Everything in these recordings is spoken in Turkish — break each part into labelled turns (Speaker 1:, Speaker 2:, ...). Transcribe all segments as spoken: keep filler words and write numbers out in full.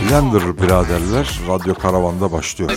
Speaker 1: Blender biraderler Radyo Karavan'da başlıyor.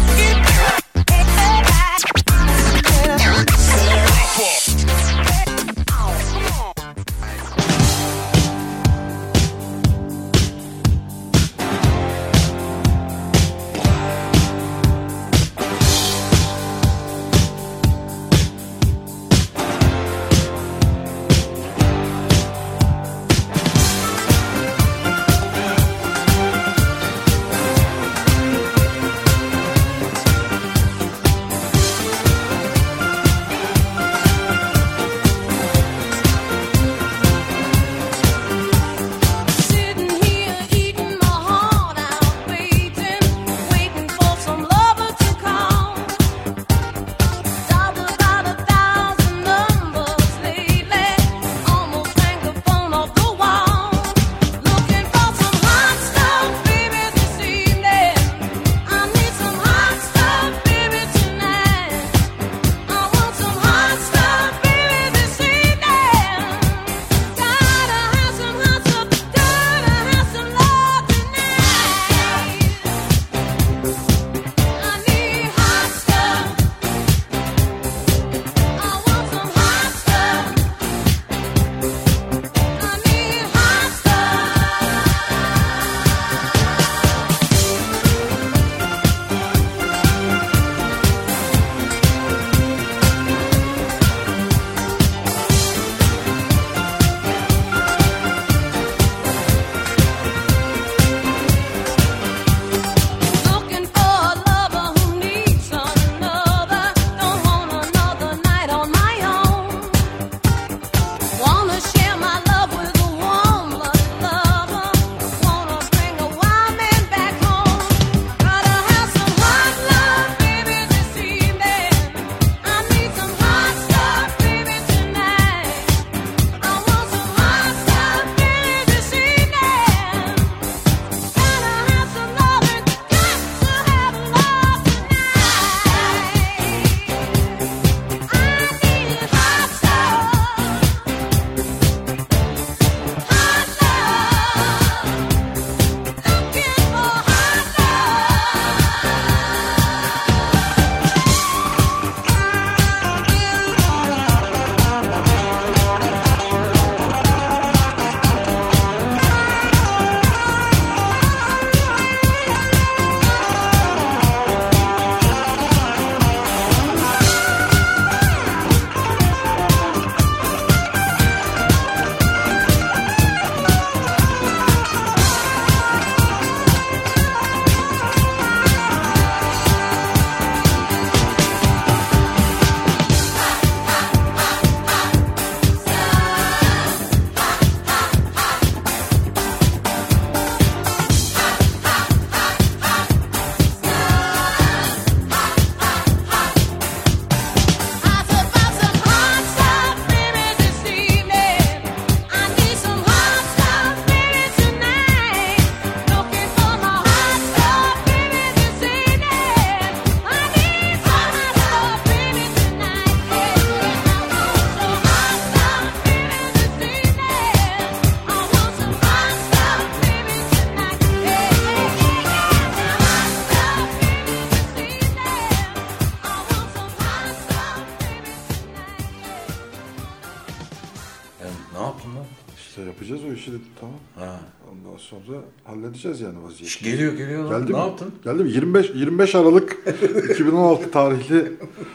Speaker 1: Tamam. Ha. Ondan sonra halledeceğiz yani vaziyeti.
Speaker 2: Geliyor geliyor.
Speaker 1: Geldi
Speaker 2: ne
Speaker 1: mi?
Speaker 2: yaptın?
Speaker 1: Geldi mi? yirmi beş yirmi beş Aralık iki bin on altı tarihli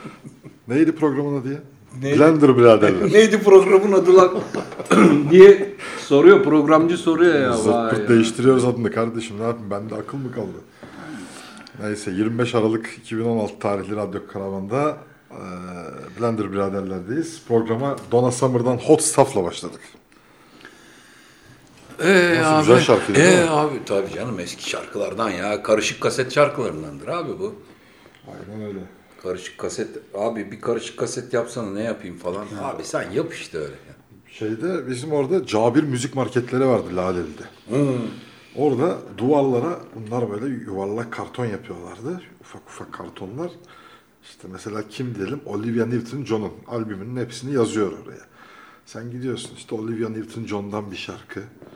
Speaker 1: neydi programın adı ya? Neydi? Blender biraderler.
Speaker 2: Neydi programın adı lan? diye soruyor, programcı soruyor ya.
Speaker 1: Zırt pırt değiştiriyoruz adını kardeşim, ne yapayım, bende akıl mı kaldı? Neyse, yirmi beş Aralık iki bin on altı tarihli Radyo Karavan'da e, Blender biraderlerdeyiz. Programa Donna Summer'dan Hot Stuff'la başladık.
Speaker 2: Ee,
Speaker 1: Nasıl,
Speaker 2: abi,
Speaker 1: güzel şarkıydı
Speaker 2: ee,
Speaker 1: değil mi?
Speaker 2: Abi tabii canım, eski şarkılardan ya. Karışık kaset şarkılarındandır abi bu.
Speaker 1: Aynen öyle.
Speaker 2: Karışık kaset. Abi bir karışık kaset yapsana, ne yapayım falan. Abi sen yap işte öyle.
Speaker 1: Şeyde bizim orada Cabir müzik marketleri vardı Laleli'de.
Speaker 2: Hmm.
Speaker 1: Orada duvarlara bunlar böyle yuvarlak karton yapıyorlardı. Ufak ufak kartonlar. İşte mesela kim diyelim, Olivia Newton-John'un albümünün hepsini yazıyor oraya. Sen gidiyorsun işte Olivia Newton-John'dan bir şarkı.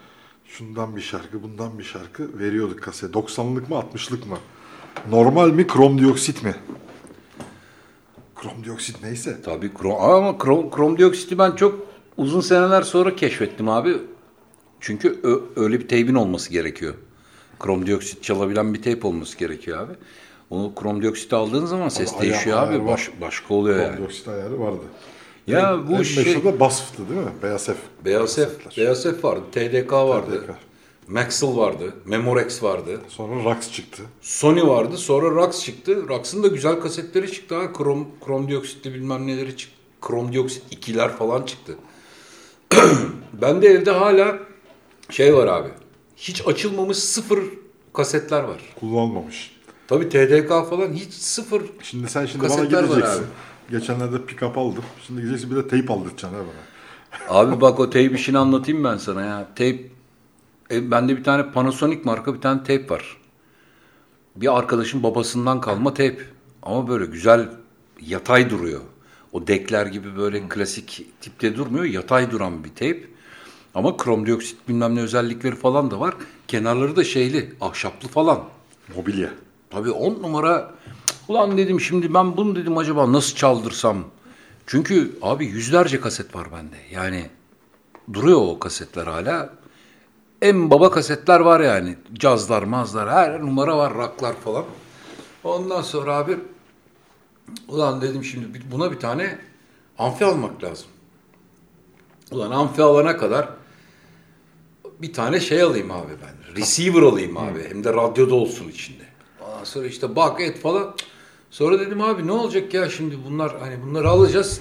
Speaker 1: Şundan bir şarkı, bundan bir şarkı veriyorduk kasete. doksanlık mı, altmışlık mı? Normal mi, krom dioksit mi? Krom dioksit neyse.
Speaker 2: Tabii krom, ama krom, krom dioksiti ben çok uzun seneler sonra keşfettim abi. Çünkü ö, öyle bir teybin olması gerekiyor. Krom dioksit çalabilen bir teyp olması gerekiyor abi. O krom dioksiti aldığın zaman ses
Speaker 1: Ama
Speaker 2: değişiyor
Speaker 1: ayağı
Speaker 2: abi.
Speaker 1: var.
Speaker 2: Baş, başka oluyor
Speaker 1: Krom
Speaker 2: yani.
Speaker 1: dioksit ayarı vardı.
Speaker 2: Ya
Speaker 1: en,
Speaker 2: bu
Speaker 1: en
Speaker 2: şey...
Speaker 1: meşhur da Basf'tı değil mi? Beyaz F.
Speaker 2: Beyaz F, Beyaz F vardı. T D K vardı.
Speaker 1: T D K.
Speaker 2: Maxell vardı. Memorex vardı.
Speaker 1: Sonra Rax çıktı.
Speaker 2: Sony vardı. Sonra Rax çıktı. Rax'ın da güzel kasetleri çıktı ha. Krom, krom dioksitli bilmem neleri çıktı. Krom dioksit ikiler falan çıktı. Ben de evde hala şey var abi. Hiç açılmamış sıfır kasetler var.
Speaker 1: Kullanılmamış.
Speaker 2: Tabii T D K falan hiç sıfır
Speaker 1: Şimdi sen şimdi bana
Speaker 2: kasetler var
Speaker 1: gideceksin.
Speaker 2: abi.
Speaker 1: Geçenlerde pick-up aldım. Şimdi gideceksin bir de teyp aldıracaksın ha bana.
Speaker 2: Abi bak o teyp işini anlatayım ben sana ya. Teyp, e, bende bir tane Panasonic marka bir tane teyp var. Bir arkadaşın babasından kalma teyp. Ama böyle güzel yatay duruyor. O dekler gibi böyle klasik tipte durmuyor. Yatay duran bir teyp. Ama krom dioksit bilmem ne özellikleri falan da var. Kenarları da şeyli, ahşaplı falan.
Speaker 1: Mobilya.
Speaker 2: Tabii on numara. Ulan dedim şimdi ben bunu dedim acaba nasıl çaldırsam. Çünkü abi yüzlerce kaset var bende. Yani duruyor o kasetler hala. En baba kasetler var yani. Cazlar, mazlar, her numara var, rocklar falan. Ondan sonra abi ulan dedim şimdi buna bir tane amfi almak lazım. Ulan amfi alana kadar bir tane şey alayım abi ben. Receiver alayım abi. Hem de radyoda olsun içinde. Ondan sonra işte bak et falan. Sonra dedim abi ne olacak ya şimdi bunlar hani bunları alacağız.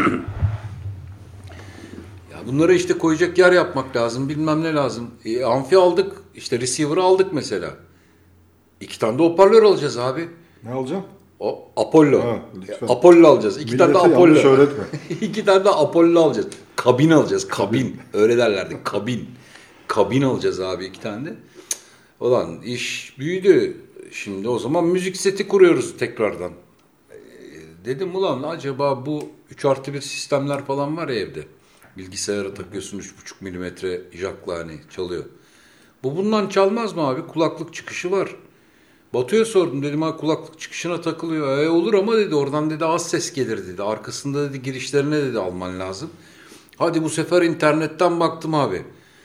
Speaker 2: Ya bunları işte koyacak yer yapmak lazım. Bilmem ne lazım. E, amfi aldık. İşte receiver'ı aldık mesela. İki tane de hoparlör alacağız abi.
Speaker 1: Ne alacağım?
Speaker 2: O Apollo.
Speaker 1: Ha, lütfen.
Speaker 2: Apollo alacağız. İki
Speaker 1: Millete
Speaker 2: tane de Apollo.
Speaker 1: yanlış öğretme.
Speaker 2: İki tane de Apollo alacağız. Kabin alacağız. Kabin. Öyle derlerdi. Kabin. Kabin alacağız abi iki tane de. Ulan iş büyüdü. Şimdi o zaman müzik seti kuruyoruz tekrardan. Ee, dedim ulan acaba bu üç artı bir sistemler falan var ya evde. Bilgisayara takıyorsun üç buçuk milimetre jackla hani çalıyor. Bu bundan çalmaz mı abi? Kulaklık çıkışı var. Batu'ya sordum dedim ha kulaklık çıkışına takılıyor. E olur ama dedi oradan dedi az ses gelir dedi. Arkasında dedi girişlerine dedi alman lazım. Hadi bu sefer internetten baktım abi.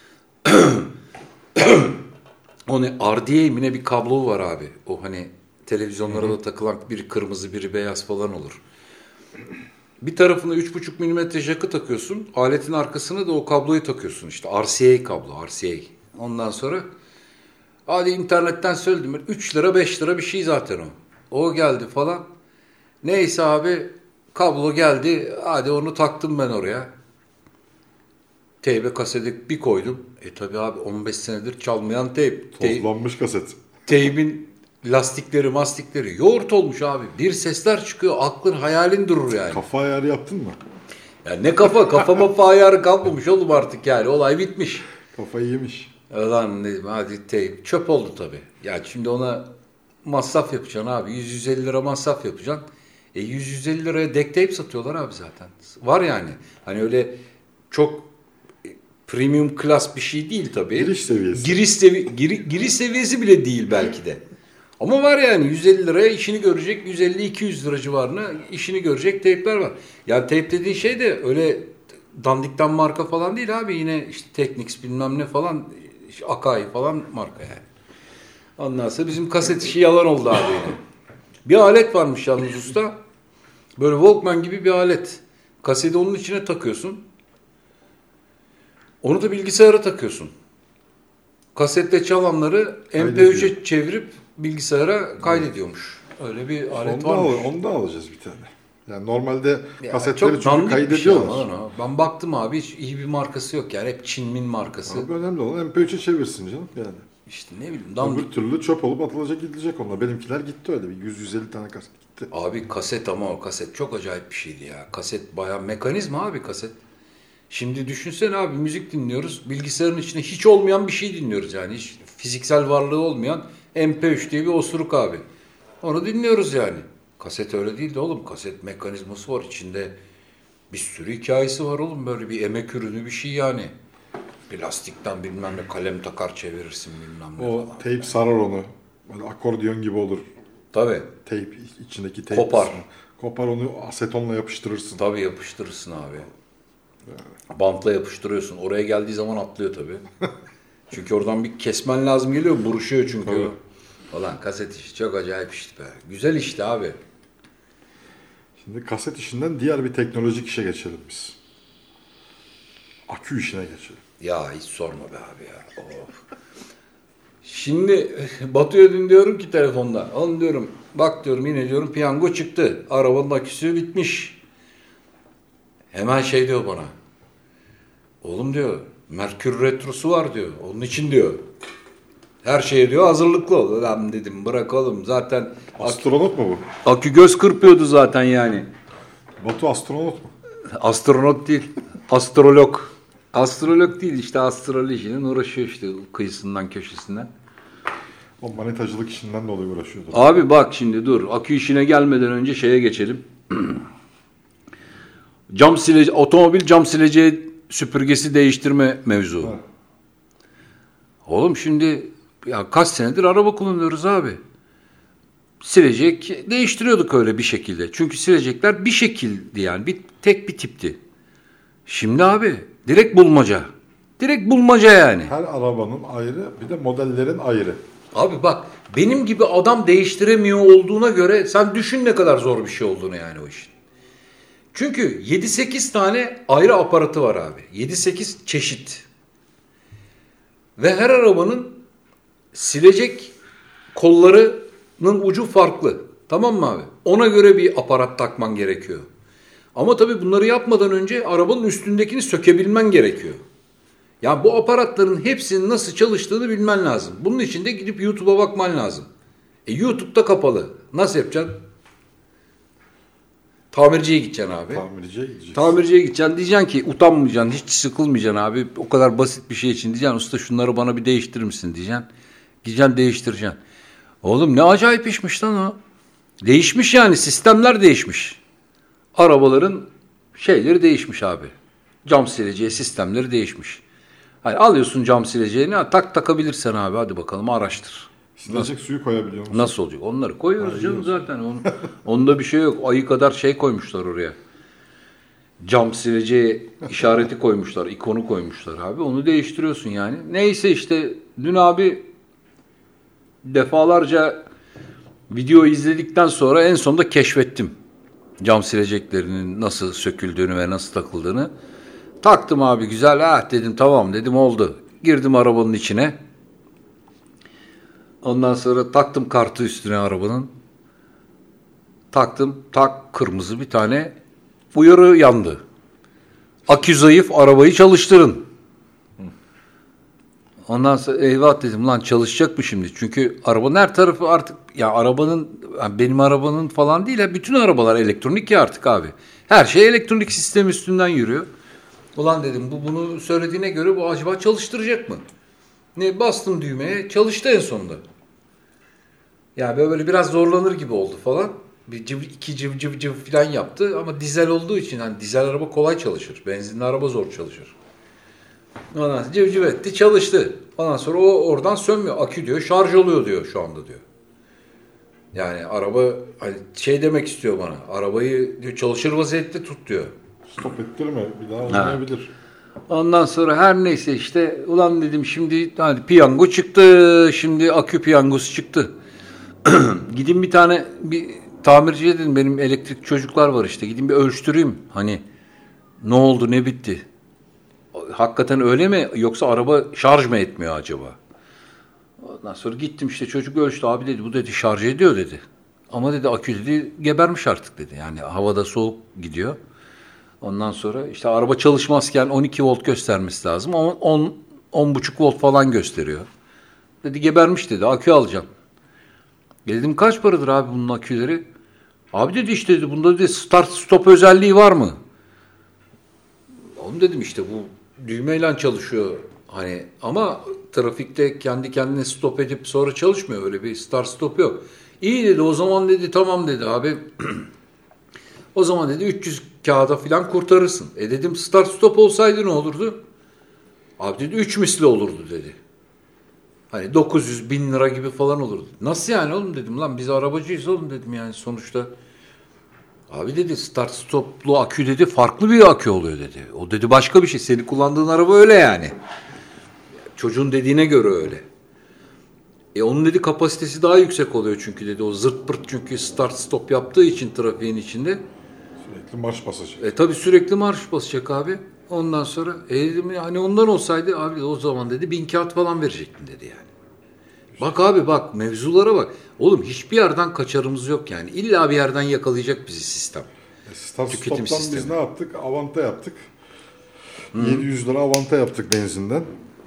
Speaker 2: O ne R D A mi ne bir kablo var abi. O hani televizyonlara da takılan biri kırmızı biri beyaz falan olur. Bir tarafına üç buçuk milimetre jack'ı takıyorsun. Aletin arkasına da o kabloyu takıyorsun işte. R C A kablo R C A. Ondan sonra hadi internetten söyledim. üç lira beş lira bir şey zaten o. O geldi falan. Neyse abi kablo geldi. Hadi onu taktım ben oraya. Teybe kaseti bir koydum. E tabi abi on beş senedir çalmayan teyp.
Speaker 1: Tozlanmış kaset.
Speaker 2: Teybin lastikleri mastikleri yoğurt olmuş abi. Bir sesler çıkıyor aklın hayalin durur yani.
Speaker 1: Kafa ayarı yaptın mı?
Speaker 2: Ya ne kafa kafa mafa ayarı kalmamış oğlum artık yani olay bitmiş.
Speaker 1: Kafayı yemiş.
Speaker 2: Lan dedim hadi teyp çöp oldu tabi. Ya şimdi ona masraf yapacaksın abi yüz yüz elli lira masraf yapacaksın. E yüz yüz elli liraya deck tape satıyorlar abi zaten. Var yani. Hani öyle çok premium class bir şey değil tabii.
Speaker 1: Giriş seviyesi.
Speaker 2: Giriş, sevi giri giriş seviyesi bile değil belki de. Ama var yani yüz elli liraya işini görecek, yüz elli iki yüz lira civarına işini görecek teypler var. Yani teyp dediğin şey de öyle dandikten marka falan değil abi. Yine işte Technics bilmem ne falan, işte Akai falan marka yani. Ondan sonra bizim kaset işi yalan oldu abi yine. Bir alet varmış yalnız usta. Böyle Walkman gibi bir alet. Kaseti onun içine takıyorsun. Onu da bilgisayara takıyorsun. Kasette çalanları M P üç'e çevirip bilgisayara kaydediyormuş. Öyle bir alet
Speaker 1: Onu
Speaker 2: varmış.
Speaker 1: da, onu da alacağız bir tane. Yani normalde
Speaker 2: Ya
Speaker 1: kasetleri
Speaker 2: çok
Speaker 1: çünkü kaydediyorlar.
Speaker 2: Şey ben baktım abi hiç iyi bir markası yok yani. Hep Çinmin markası.
Speaker 1: Abi önemli olan M P üç'e çevirsin canım yani.
Speaker 2: İşte ne bileyim. Dandik.
Speaker 1: Öbür türlü çöp olup atılacak gidilecek onlar. Benimkiler gitti öyle bir yüz yüz elli tane kaset gitti.
Speaker 2: Abi kaset ama o kaset çok acayip bir şeydi ya. Kaset bayağı mekanizma abi kaset. Şimdi düşünsene abi müzik dinliyoruz. Bilgisayarın içinde hiç olmayan bir şey dinliyoruz yani. Hiç fiziksel varlığı olmayan M P üç diye bir osuruk abi. Onu dinliyoruz yani. Kaset öyle değil de oğlum. Kaset mekanizması var. İçinde bir sürü hikayesi var oğlum. Böyle bir emek ürünü bir şey yani. plastikten bilmem ne kalem takar çevirirsin bilmem ne
Speaker 1: O
Speaker 2: falan.
Speaker 1: teyp sarar onu. Böyle akordiyon gibi olur.
Speaker 2: Tabii.
Speaker 1: Teyp, içindeki teyp.
Speaker 2: Kopar.
Speaker 1: Kısmı. Kopar, onu asetonla yapıştırırsın.
Speaker 2: Tabii yapıştırırsın abi. Bantla yapıştırıyorsun. Oraya geldiği zaman atlıyor tabii. Çünkü oradan bir kesmen lazım geliyor. Buruşuyor çünkü
Speaker 1: tabii.
Speaker 2: o. Falan kaset işi çok acayip işte be. Güzel işte abi.
Speaker 1: Şimdi kaset işinden diğer bir teknolojik işe geçelim biz. Akü işine geçelim.
Speaker 2: Ya hiç sorma be abi ya. Of. Şimdi Batu'ya dün diyorum ki telefonda. Oğlum diyorum bak diyorum yine diyorum piyango çıktı. Arabanın aküsü bitmiş. Hemen şey diyor bana. Oğlum diyor Merkür Retrosu var diyor. Onun için diyor. Her şeye diyor hazırlıklı ol. Lan dedim bırak oğlum zaten.
Speaker 1: Astronot mu bu?
Speaker 2: Akü göz kırpıyordu zaten yani.
Speaker 1: Batu astronot mu?
Speaker 2: Astronot değil. Astrolog. Astrolog değil işte astrolojinin uğraşıyor işte kıyısından köşesinden.
Speaker 1: O manetacılık işinden dolayı uğraşıyordu.
Speaker 2: Abi bak şimdi dur. Akü işine gelmeden önce şeye geçelim. Cam silece, otomobil cam sileceği süpürgesi değiştirme mevzu.
Speaker 1: Ha.
Speaker 2: Oğlum şimdi ya kaç senedir araba kullanıyoruz abi. Silecek değiştiriyorduk öyle bir şekilde. Çünkü silecekler bir şekildi yani. Bir, tek bir tipti. Şimdi abi direkt bulmaca. Direkt bulmaca yani.
Speaker 1: Her arabanın ayrı, bir de modellerin ayrı.
Speaker 2: Abi bak benim gibi adam değiştiremiyor olduğuna göre sen düşün ne kadar zor bir şey olduğunu yani o işin. Çünkü yedi sekiz tane ayrı aparatı var abi. yedi sekiz çeşit. Ve her arabanın silecek kollarının ucu farklı. Tamam mı abi? Ona göre bir aparat takman gerekiyor. Ama tabii bunları yapmadan önce arabanın üstündekini sökebilmen gerekiyor. Ya bu aparatların hepsinin nasıl çalıştığını bilmen lazım. Bunun için de gidip YouTube'a bakman lazım. E YouTube'da kapalı. Nasıl yapacaksın? Tamirciye gideceksin abi.
Speaker 1: Tamirciye gideceksin.
Speaker 2: Tamirciye gideceksin. Diyeceksin ki utanmayacaksın, hiç sıkılmayacaksın abi. O kadar basit bir şey için diyeceksin. Usta şunları bana bir değiştirir misin diyeceksin. Gideceksin değiştireceksin. Oğlum ne acayip işmiş lan o. Değişmiş yani sistemler değişmiş. Arabaların şeyleri değişmiş abi. Cam sileceği sistemleri değişmiş. Hani alıyorsun cam sileceğini tak takabilirsen abi hadi bakalım araştır.
Speaker 1: Silecek suyu koyabiliyor musun?
Speaker 2: Nasıl olacak? Onları koyuyoruz Hayır, canım zaten. Onun, onda bir şey yok. Ayı kadar şey koymuşlar oraya. Cam sileceği işareti koymuşlar. İkonu koymuşlar abi. Onu değiştiriyorsun yani. Neyse işte dün abi defalarca video izledikten sonra en sonunda keşfettim. Cam sileceklerinin nasıl söküldüğünü ve nasıl takıldığını. Taktım abi güzel. Ah dedim tamam dedim oldu. Girdim arabanın içine. Ondan sonra taktım kartı üstüne arabanın. Taktım tak kırmızı bir tane uyarı yandı. Akü zayıf arabayı çalıştırın. Ondan sonra eyvah dedim lan çalışacak mı şimdi? Çünkü arabanın her tarafı artık ya arabanın yani benim arabanın falan değil ya bütün arabalar elektronik ya artık abi. Her şey elektronik sistem üstünden yürüyor. Ulan dedim bu bunu söylediğine göre bu acaba çalıştıracak mı? Ne bastım düğmeye çalıştı en sonunda. Ya böyle biraz zorlanır gibi oldu falan. Bir cıv, iki cıv cıv cıv falan yaptı ama dizel olduğu için hani dizel araba kolay çalışır. Benzinli araba zor çalışır. Ondan sonra cıv cıv etti çalıştı. Ondan sonra o oradan sönmüyor. Akü diyor şarj oluyor diyor şu anda diyor. Yani araba hani şey demek istiyor bana. Arabayı diyor çalışır vaziyette tut diyor.
Speaker 1: Stop ettirme bir daha olmayabilir.
Speaker 2: Ondan sonra her neyse işte ulan dedim şimdi hani piyango çıktı. Şimdi akü piyangosu çıktı. Gidin bir tane bir tamirciye dedim benim elektrik çocuklar var işte gidin bir ölçtüreyim. Hani ne oldu ne bitti. Hakikaten öyle mi yoksa araba şarj mı etmiyor acaba? Ondan sonra gittim işte çocuk ölçtü abi dedi bu dedi şarj ediyor dedi. Ama dedi akü dedi gebermiş artık dedi. Yani havada soğuk gidiyor. Ondan sonra işte araba çalışmazken on iki volt göstermesi lazım. on on buçuk volt falan gösteriyor. Dedi gebermiş dedi akü alacağım. Dedim kaç paradır abi bunun aküleri? Abi dedi işte dedi bunda dedi start stop özelliği var mı? Oğlum dedim işte bu düğmeyle çalışıyor hani ama trafikte kendi kendine stop edip sonra çalışmıyor öyle bir start stop yok. İyi dedi o zaman dedi tamam dedi abi. O zaman dedi üç yüz kağıda falan kurtarırsın. E dedim start stop olsaydı ne olurdu? Abi dedi üç misli olurdu dedi. Hani dokuz yüz bin lira gibi falan olurdu. Nasıl yani oğlum dedim, lan biz arabacıyız oğlum dedim yani sonuçta. Abi dedi start stoplu akü dedi farklı bir akü oluyor dedi. O dedi başka bir şey. Senin kullandığın araba öyle yani. Çocuğun dediğine göre öyle. E onun dedi kapasitesi daha yüksek oluyor çünkü dedi. O zırt pırt çünkü start stop yaptığı için trafiğin içinde.
Speaker 1: Sürekli marş basacak.
Speaker 2: E tabi sürekli marş basacak abi. Ondan sonra e dedim hani ondan olsaydı abi o zaman dedi bin kağıt falan verecektin dedi yani. Bak abi bak mevzulara bak. Oğlum hiçbir yerden kaçarımız yok yani. İlla bir yerden yakalayacak bizi sistem.
Speaker 1: E, Start stop'tan biz ne yaptık? Avanta yaptık. Hı. yedi yüz lira avanta yaptık benzinden.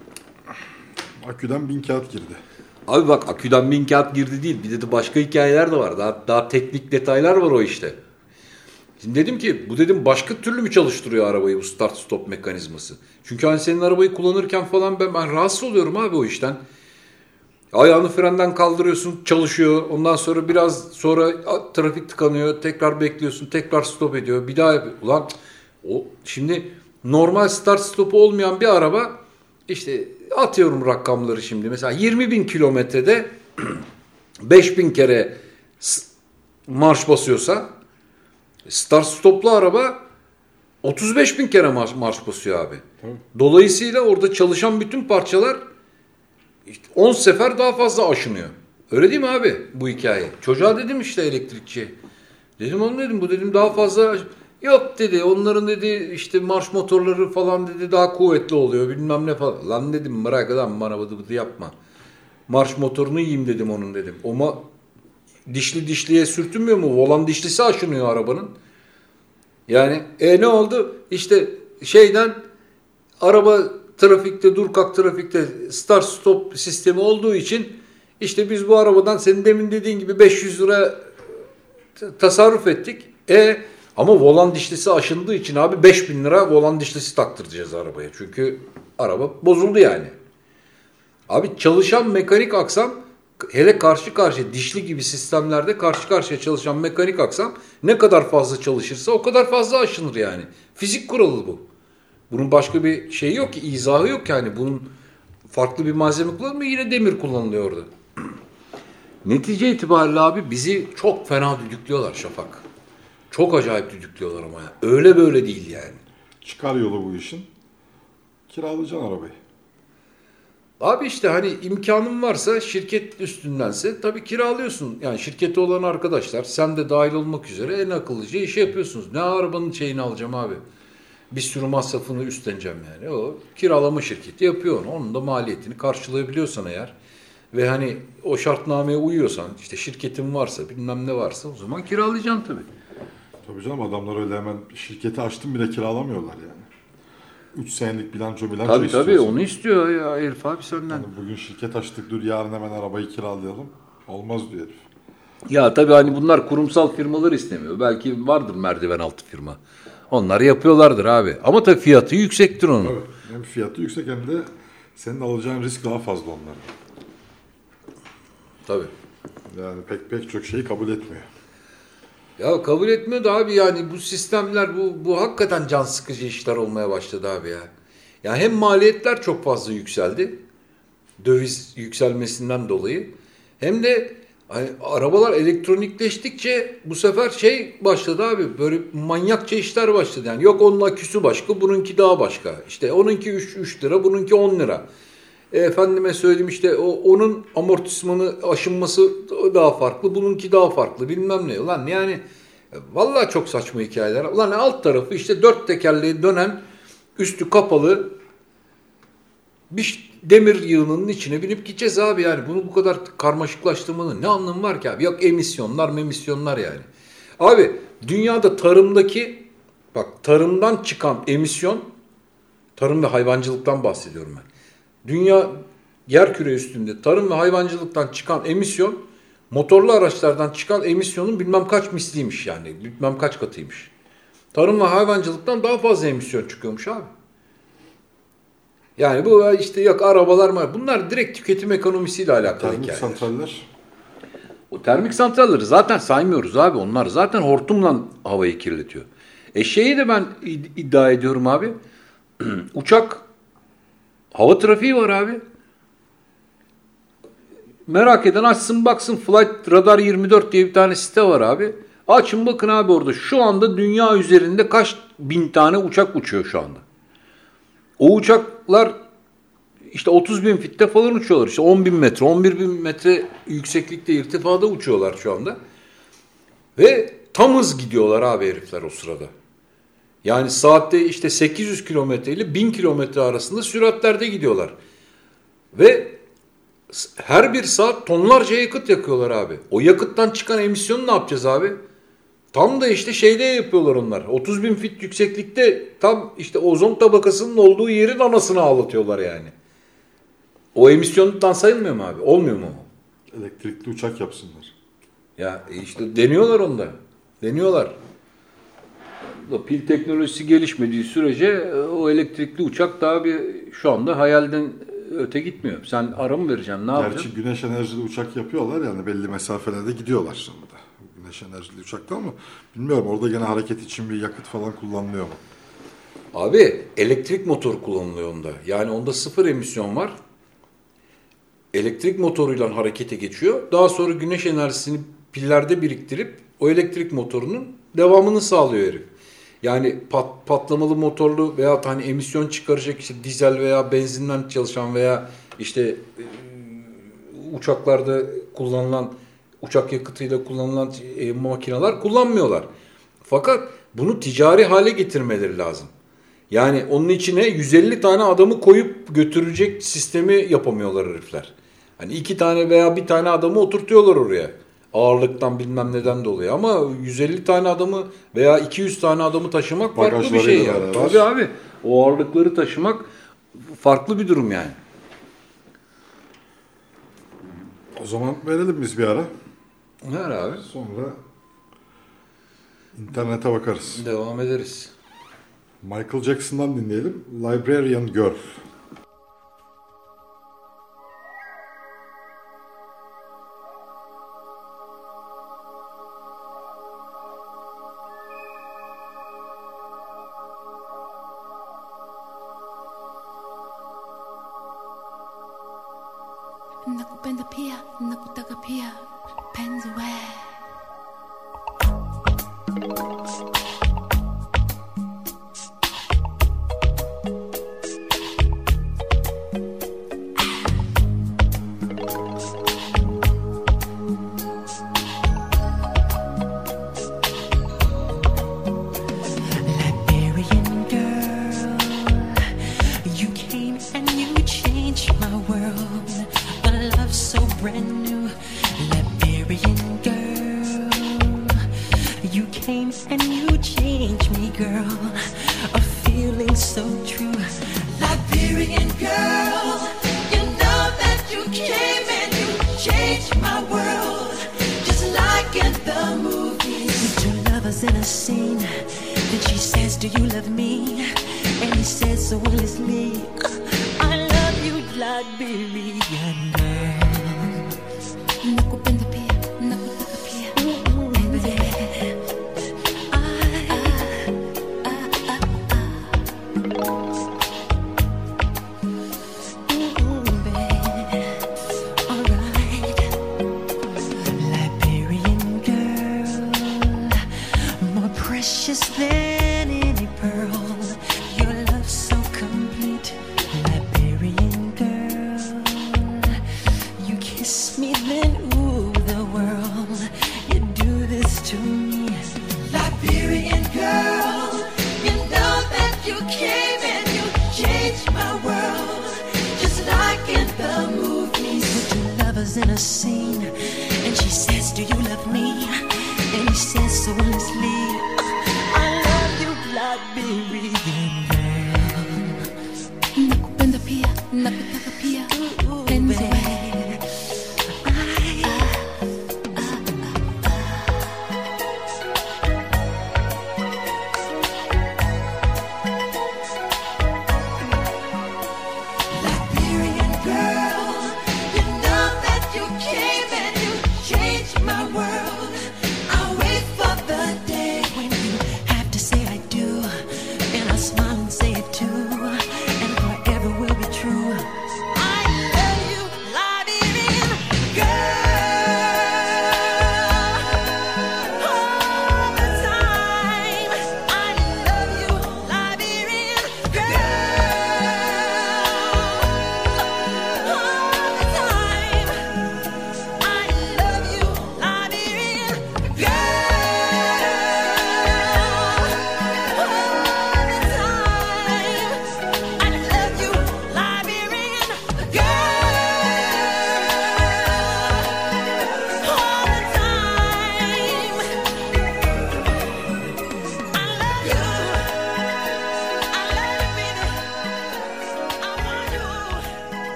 Speaker 1: Aküden bin kağıt girdi.
Speaker 2: Abi bak aküden bin kağıt girdi değil. Bir de başka hikayeler de var. Daha, daha teknik detaylar var o işte. Şimdi dedim ki bu dedim başka türlü mü çalıştırıyor arabayı bu start stop mekanizması? Çünkü hani senin arabayı kullanırken falan ben, ben rahatsız oluyorum abi o işten. Ayağını frenden kaldırıyorsun çalışıyor. Ondan sonra biraz sonra trafik tıkanıyor. Tekrar bekliyorsun. Tekrar stop ediyor. Bir daha yapıyor. Ulan o şimdi normal start stopu olmayan bir araba işte atıyorum rakamları şimdi. Mesela yirmi bin kilometrede beş bin kere marş basıyorsa start stoplu araba otuz beş bin kere marş, marş basıyor abi. Hı. Dolayısıyla orada çalışan bütün parçalar İşte on sefer daha fazla aşınıyor. Öyle değil mi abi bu hikaye? Çocuğa dedim işte elektrikçi. Dedim onu dedim bu dedim daha fazla yok dedi. Onların dedi işte marş motorları falan dedi daha kuvvetli oluyor bilmem ne falan. Lan dedim bırak adam bana bıdı bıdı yapma. Marş motorunu yiyeyim dedim onun dedim. Ama dişli dişliye sürtünmüyor mu? Volan dişlisi aşınıyor arabanın. Yani e ne oldu? İşte şeyden araba trafikte dur kalk trafikte start stop sistemi olduğu için işte biz bu arabadan senin demin dediğin gibi beş yüz lira tasarruf ettik. E ama volan dişlisi aşındığı için abi beş bin lira volan dişlisi taktıracağız arabaya. Çünkü araba bozuldu yani. Abi çalışan mekanik aksam hele karşı karşıya dişli gibi sistemlerde karşı karşıya çalışan mekanik aksam ne kadar fazla çalışırsa o kadar fazla aşınır yani. Fizik kuralı bu. Bunun başka bir şeyi yok ki, izahı yok yani. Bunun farklı bir malzeme kullanılmıyor, yine demir kullanılıyor orada. Netice itibariyle abi bizi çok fena düdüklüyorlar Şafak. Çok acayip düdüklüyorlar ama ya. Öyle böyle değil yani.
Speaker 1: Çıkar yolu bu işin. Kiralayacaksın arabayı.
Speaker 2: Abi işte hani imkanın varsa şirket üstündense tabii kiralıyorsun. Yani şirketi olan arkadaşlar sen de dahil olmak üzere en akıllıca işi yapıyorsunuz. Ne arabanın şeyini alacağım abi. Bir sürü masrafını üstleneceğim yani. O kiralama şirketi yapıyor onu. Onun da maliyetini karşılayabiliyorsan eğer ve hani o şartnameye uyuyorsan işte şirketin varsa bilmem ne varsa o zaman kiralayacaksın tabii.
Speaker 1: Tabii canım adamlar öyle hemen şirketi açtım bile kiralamıyorlar yani. üç senelik bilanço bilanço
Speaker 2: tabii,
Speaker 1: istiyorsun.
Speaker 2: Tabii onu istiyor ya herif abi senden.
Speaker 1: Yani bugün şirket açtık dur yarın hemen arabayı kiralayalım. Olmaz diyor herif.
Speaker 2: Ya tabii hani bunlar kurumsal firmalar istemiyor. Belki vardır merdiven altı firma. Onlar yapıyorlardır abi. Ama tabii fiyatı yüksektir onun.
Speaker 1: Tabii. Hem fiyatı yüksek hem de senin alacağın risk daha fazla onlarda.
Speaker 2: Tabii.
Speaker 1: Yani pek pek çok şeyi kabul etmiyor.
Speaker 2: Ya kabul etmiyor da abi yani bu sistemler bu bu hakikaten can sıkıcı işler olmaya başladı abi ya. Ya hem maliyetler çok fazla yükseldi. Döviz yükselmesinden dolayı. Hem de hani arabalar elektronikleştikçe bu sefer şey başladı abi. Böyle manyakça işler başladı. Yani yok onun aküsü başka, bununki daha başka. İşte onunki üç lira, bununki on lira. E, efendime söyleyeyim işte o onun amortismanı aşınması daha farklı, bununki daha farklı bilmem ne. Ulan yani vallahi çok saçma hikayeler. Ulan alt tarafı işte dört tekerleği dönen üstü kapalı bir demir yığınının içine binip gideceğiz abi yani. Bunu bu kadar karmaşıklaştırmanın ne anlamı var ki abi? Yok emisyonlar memisyonlar yani. Abi dünyada tarımdaki bak tarımdan çıkan emisyon tarım ve hayvancılıktan bahsediyorum ben. Dünya yerküre üstünde tarım ve hayvancılıktan çıkan emisyon motorlu araçlardan çıkan emisyonun bilmem kaç misliymiş yani. Bilmem kaç katıymış. Tarım ve hayvancılıktan daha fazla emisyon çıkıyormuş abi. Yani bu işte yok arabalar mı? Bunlar direkt tüketim ekonomisiyle alakalı
Speaker 1: termik
Speaker 2: hikayeler.
Speaker 1: santraller.
Speaker 2: O termik santralleri zaten saymıyoruz abi. Onlar zaten hortumla havayı kirletiyor. E şeyi de ben iddia ediyorum abi. Uçak Hava trafiği var abi. Merak eden açsın baksın. Flight Radar yirmi dört diye bir tane site var abi. Açın bakın abi orada. Şu anda dünya üzerinde kaç bin tane uçak uçuyor şu anda. O uçaklar işte otuz bin fitte falan uçuyorlar. İşte on bin metre, on bir bin metre yükseklikte irtifada uçuyorlar şu anda. Ve tam hız gidiyorlar abi herifler o sırada. Yani saatte işte sekiz yüz kilometre ile bin kilometre arasında süratlerde gidiyorlar. Ve her bir saat tonlarca yakıt yakıyorlar abi. O yakıttan çıkan emisyonu ne yapacağız abi? Tam da işte şeyde yapıyorlar onlar. otuz bin fit yükseklikte tam işte ozon tabakasının olduğu yerin anasını ağlatıyorlar yani. O emisyondan sayılmıyor mu abi? Olmuyor mu o?
Speaker 1: Elektrikli uçak yapsınlar.
Speaker 2: Ya işte deniyorlar onda. Deniyorlar. Pil teknolojisi gelişmediği sürece o elektrikli uçak daha bir şu anda hayalden öte gitmiyor. Sen ara mı vereceksin? Ne yapacaksın?
Speaker 1: Gerçi güneş enerjili uçak yapıyorlar yani belli mesafelerde gidiyorlar şimdi de. Güneş enerjili uçakta ama bilmiyorum orada gene hareket için bir yakıt falan kullanılıyor mu?
Speaker 2: Abi elektrik motor kullanılıyor onda. Yani onda sıfır emisyon var. Elektrik motoruyla harekete geçiyor. Daha sonra güneş enerjisini pillerde biriktirip o elektrik motorunun devamını sağlıyor herif. Yani pat, patlamalı motorlu veya hani emisyon çıkaracak işte dizel veya benzinden çalışan veya işte e, uçaklarda kullanılan uçak yakıtıyla kullanılan e, makineler kullanmıyorlar. Fakat bunu ticari hale getirmeleri lazım. Yani onun içine yüz elli tane adamı koyup götürecek sistemi yapamıyorlar herifler. Hani iki tane veya bir tane adamı oturtuyorlar oraya. Ağırlıktan bilmem neden dolayı ama yüz elli tane adamı veya iki yüz tane adamı taşımak farklı bir şey yani. Tabii abi. O ağırlıkları taşımak farklı bir durum yani.
Speaker 1: O zaman verelim biz bir ara.
Speaker 2: Ver abi.
Speaker 1: Sonra internete bakarız.
Speaker 2: Devam ederiz.
Speaker 1: Michael Jackson'dan dinleyelim. Librarian Girl.
Speaker 3: Nakupenda pia, nakutaka pia, penzi we. In a scene, then she says, do you love me? And he says so willingly, I love you, Liberian girl. Nakupenda pia, nakutaka pia, penzi we. Precious than any pearl, your love so complete, Liberian girl. You kiss me, then ooh, the world. You do this to me, Liberian girl. You know that you came and you changed my world, just like in the movies. With two lovers in a scene, and she says, do you love me? And he says so honestly, Liberian girl. Nakupenda pia, nakutaka pia, penzi we. Liberian girl, you know that you came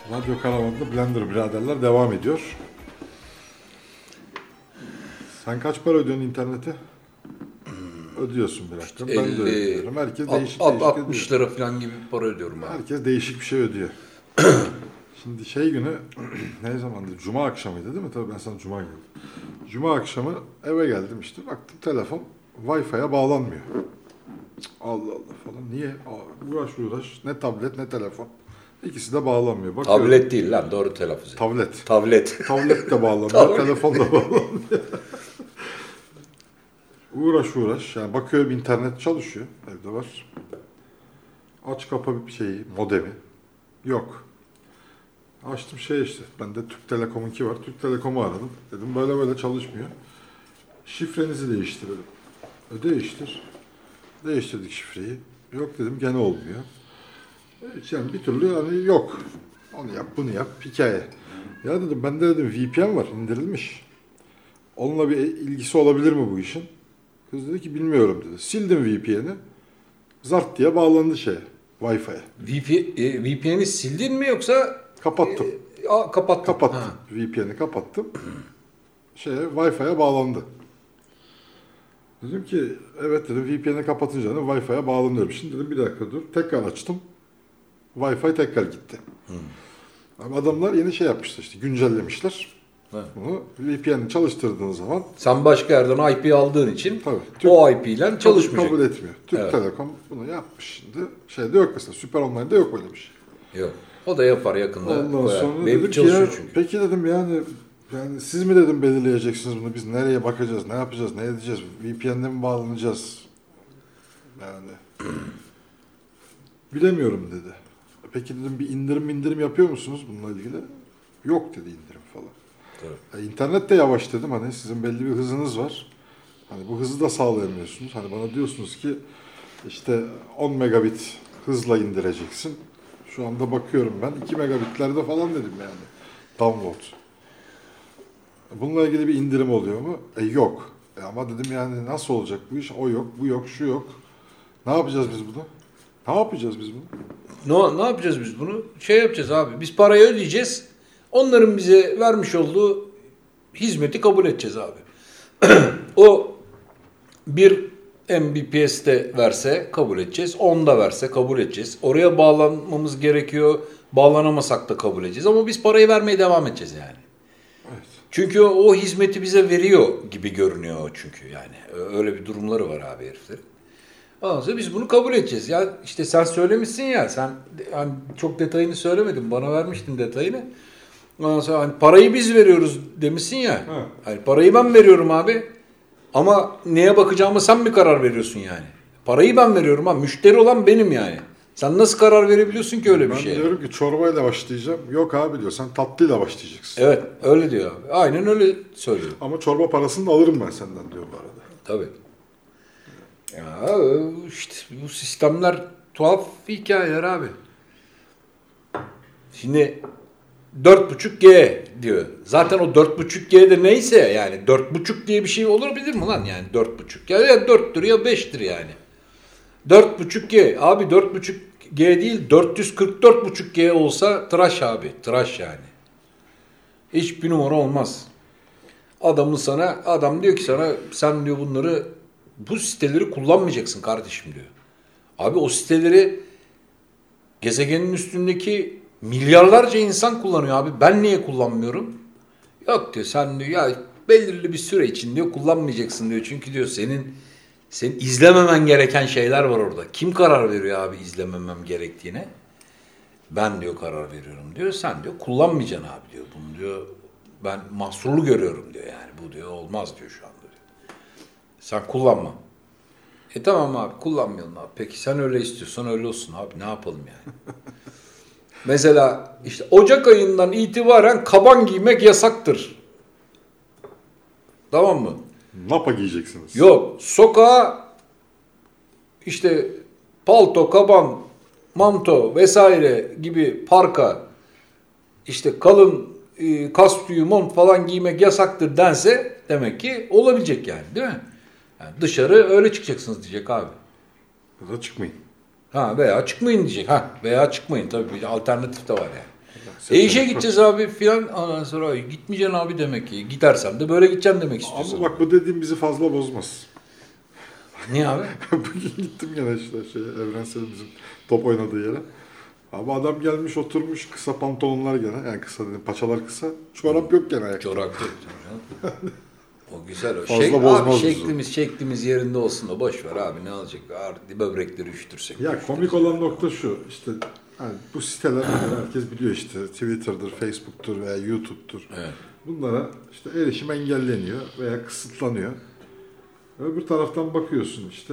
Speaker 1: Radyo Karavan'da Blender biraderler devam ediyor. Sen kaç para ödüyorsun internete? Ödüyorsun biraz. Ben de ödüyorum. Herkes değişik değişik
Speaker 2: altmış lira falan gibi bir para ödüyorum abi.
Speaker 1: Herkes değişik bir şey ödüyor. Şimdi şey günü ne zamandı? Cuma akşamıydı değil mi? Tabii ben sana Cuma geldim. Cuma akşamı eve geldim işte. Baktım telefon Wi-Fi'ye bağlanmıyor. Allah Allah falan. Niye? Aa, uğraş uğraş. Ne tablet ne telefon. İkisi de bağlanmıyor. Bakıyorum.
Speaker 2: Tablet değil lan, doğru telaffuz et.
Speaker 1: Tablet.
Speaker 2: Tablet.
Speaker 1: Tablet de bağlanmıyor. Telefon da bağlanmıyor. Uğraş uğraş. Yani bakıyorum internet çalışıyor. Evde var. Aç kapa bir şeyi, modemi. Yok. Açtım şey işte. Bende Türk Telekom'unki var. Türk Telekom'u aradım. Dedim böyle böyle çalışmıyor. Şifrenizi değiştirelim. E değiştir. Değiştirdik şifreyi. Yok dedim gene olmuyor. Yani bir türlü hani yok. Onu yap bunu yap. Hikaye. Ya dedim bende dedim V P N var indirilmiş. Onunla bir ilgisi olabilir mi bu işin? Kız dedi ki bilmiyorum dedi. Sildim V P N'i. Zart diye bağlandı şeye. Wi-Fi'ye.
Speaker 2: V P N'i sildin mi yoksa?
Speaker 1: Kapattım.
Speaker 2: E, a, kapattım.
Speaker 1: Kapattım.
Speaker 2: Ha.
Speaker 1: V P N'i kapattım. Şeye Wi-Fi'ye bağlandı. Dedim ki evet dedim V P N'i kapatınca dedim Wi-Fi'ye bağlanıyorum. Şimdi dedim bir dakika dur. Tekrar açtım. Wi-Fi tekrar gitti. Hmm. Adamlar yeni şey yapmışlar işte güncellemişler. Evet. Bunu V P N'i çalıştırdığın zaman
Speaker 2: sen başka yerden I P aldığın için
Speaker 1: tabii, Türk,
Speaker 2: o I P ile çalışmayacak.
Speaker 1: Kabul etmiyor. Türk evet. Telekom bunu yapmış şimdi. Şeyde yok mesela. Süper Online'da yok böyle bir şey.
Speaker 2: Yok. O da yapar yakında.
Speaker 1: Ondan
Speaker 2: koyar.
Speaker 1: sonra
Speaker 2: Benim
Speaker 1: dedim ki ya, peki dedim yani yani siz mi dedim belirleyeceksiniz bunu? Biz nereye bakacağız? Ne yapacağız? Ne edeceğiz? V P N'le mi bağlanacağız? Yani bilemiyorum dedi. Peki dedim bir indirim indirim yapıyor musunuz bununla ilgili? Yok dedi indirim falan. Evet. E, internet de yavaş dedim hani sizin belli bir hızınız var. Hani bu hızı da sağlayamıyorsunuz. Hani bana diyorsunuz ki işte on megabit hızla indireceksin. Şu anda bakıyorum ben iki megabitlerde falan dedim yani. Download. Bununla ilgili bir indirim oluyor mu? E yok. E, ama dedim yani nasıl olacak bu iş? O yok, bu yok, şu yok. Ne yapacağız biz bunu? Ne yapacağız biz bunu?
Speaker 2: Ne, ne yapacağız biz bunu? Şey yapacağız abi. Biz parayı ödeyeceğiz. Onların bize vermiş olduğu hizmeti kabul edeceğiz abi. O bir M B P S'te verse kabul edeceğiz. on da verse kabul edeceğiz. Oraya bağlanmamız gerekiyor. Bağlanamasak da kabul edeceğiz. Ama biz parayı vermeye devam edeceğiz yani. Evet. Çünkü o hizmeti bize veriyor gibi görünüyor çünkü yani. Öyle bir durumları var abi heriflerin. Ondan sonra biz bunu kabul edeceğiz. Ya işte sen söylemişsin ya. Sen hani çok detayını söylemedin. Bana vermiştin detayını. Ondan sonra hani parayı biz veriyoruz demişsin ya. Hı. Hani parayı ben veriyorum abi. Ama neye bakacağıma sen mi karar veriyorsun yani? Parayı ben veriyorum ama müşteri olan benim yani. Sen nasıl karar verebiliyorsun ki öyle bir şeye?
Speaker 1: Ben diyorum ki çorbayla başlayacağım. Yok abi diyor sen tatlıyla başlayacaksın.
Speaker 2: Evet öyle diyor abi. Aynen öyle söylüyor.
Speaker 1: Ama çorba parasını da alırım ben senden diyor bu arada.
Speaker 2: Tabii. Ya işte bu sistemler tuhaf hikayeler abi. Şimdi dört buçuk G diyor. Zaten o dört buçuk G'de neyse yani dört buçuk diye bir şey olabilir mi lan yani dört buçuk? Ya, ya dörttür ya beştir yani. dört buçuk G. Abi dört buçuk G değil dört yüz kırk dört buçuk G olsa tıraş abi. Tıraş yani. Hiçbir numara olmaz. Adamın sana adam diyor ki sana sen diyor bunları bu siteleri kullanmayacaksın kardeşim diyor. Abi o siteleri gezegenin üstündeki milyarlarca insan kullanıyor abi. Ben niye kullanmıyorum? Yok diyor sen diyor ya belirli bir süre için diyor kullanmayacaksın diyor. Çünkü diyor senin senin izlememen gereken şeyler var orada. Kim karar veriyor abi izlememem gerektiğine? Ben diyor karar veriyorum diyor. Sen diyor kullanmayacaksın abi diyor. Bunu diyor ben mahsurlu görüyorum diyor yani. Bu diyor olmaz diyor şu anda diyor. Sen kullanma. E tamam abi kullanmayalım abi. Peki sen öyle istiyorsan öyle olsun abi. Ne yapalım yani? Mesela işte Ocak ayından itibaren kaban giymek yasaktır. Tamam mı?
Speaker 1: Napa giyeceksiniz.
Speaker 2: Yok. Sokağa işte palto, kaban, manto vesaire gibi parka işte kalın e, kas tüyü, mont falan giymek yasaktır dense demek ki olabilecek yani değil mi? Yani dışarı öyle çıkacaksınız diyecek abi.
Speaker 1: Ya da çıkmayın.
Speaker 2: Ha veya çıkmayın diyecek. Ha veya çıkmayın tabii bir alternatif de var yani. E işe gideceğiz abi filan. Ondan sonra gitmeyeceksin abi demek ki. Gidersem de böyle gideceğim demek istiyorsun.
Speaker 1: Ama bak bu dediğim bizi fazla bozmaz.
Speaker 2: Niye abi?
Speaker 1: Bugün gittim gene işte şey, Evrensel'in bizim top oynadığı yere. Ama adam gelmiş oturmuş kısa pantolonlar gene. Yani kısa dedim paçalar kısa. Çorap yok gene ayakta.
Speaker 2: Çorap yok. O güzel o.
Speaker 1: Fazla
Speaker 2: Şek,
Speaker 1: bozmaz
Speaker 2: abi
Speaker 1: bizi.
Speaker 2: şeklimiz şeklimiz yerinde olsun da boş ver abi ne olacak? Ağır, böbrekleri üşütürsek.
Speaker 1: Ya komik olan nokta şu işte hani bu siteler herkes biliyor işte Twitter'dır, Facebook'tur veya YouTube'dur.
Speaker 2: Evet.
Speaker 1: Bunlara işte erişim engelleniyor veya kısıtlanıyor. Öbür taraftan bakıyorsun işte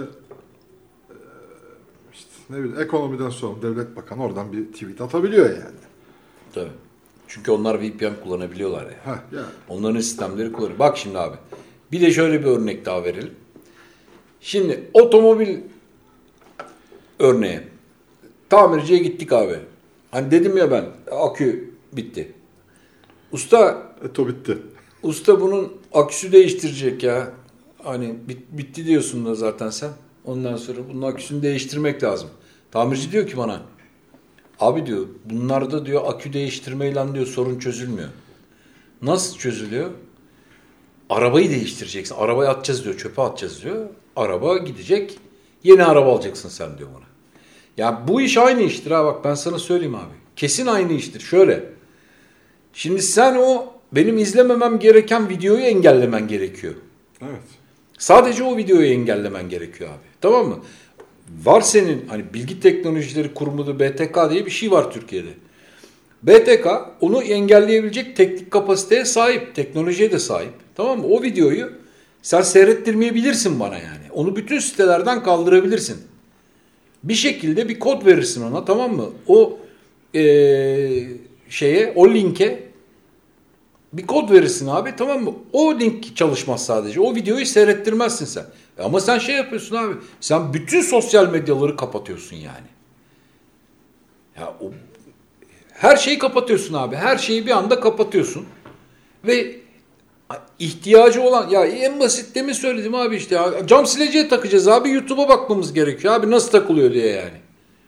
Speaker 1: işte ne bileyim ekonomiden sonra devlet bakanı oradan bir tweet atabiliyor yani.
Speaker 2: Tabii. Çünkü onlar V P N kullanabiliyorlar ya.
Speaker 1: Heh, yani.
Speaker 2: Onların sistemleri kullanıyor. Bak şimdi abi. Bir de şöyle bir örnek daha verelim. Şimdi otomobil örneği. Tamirciye gittik abi. Hani dedim ya ben akü bitti. Usta
Speaker 1: Eto bitti.
Speaker 2: usta bunun aküsü değiştirecek ya. Hani bit, bitti diyorsun da zaten sen. Ondan sonra bunun aküsünü değiştirmek lazım. Tamirci diyor ki bana abi diyor bunlarda diyor akü değiştirmeyle diyor sorun çözülmüyor. Nasıl çözülüyor? Arabayı değiştireceksin. Arabayı atacağız diyor. Çöpe atacağız diyor. Araba gidecek. Yeni araba alacaksın sen diyor bana. Ya bu iş aynı iştir ha bak ben sana söyleyeyim abi. Kesin aynı iştir. Şöyle. Şimdi sen o benim izlememem gereken videoyu engellemen gerekiyor.
Speaker 1: Evet.
Speaker 2: Sadece o videoyu engellemen gerekiyor abi. Tamam mı? Var senin hani Bilgi Teknolojileri Kurumu'da B T K diye bir şey var Türkiye'de. B T K onu engelleyebilecek teknik kapasiteye sahip, teknolojiye de sahip. Tamam mı? O videoyu sen seyrettirmeyebilirsin bana yani. Onu bütün sitelerden kaldırabilirsin. Bir şekilde bir kod verirsin ona tamam mı? O ee, şeye, o linke bir kod verirsin abi tamam mı? O link çalışmaz sadece. O videoyu seyrettirmezsin sen. Ama sen şey yapıyorsun abi. Sen bütün sosyal medyaları kapatıyorsun yani. Ya o her şeyi kapatıyorsun abi. Her şeyi bir anda kapatıyorsun. Ve ihtiyacı olan ya en basit demin söyledim abi işte ya, cam sileceği takacağız abi YouTube'a bakmamız gerekiyor abi nasıl takılıyor diye yani.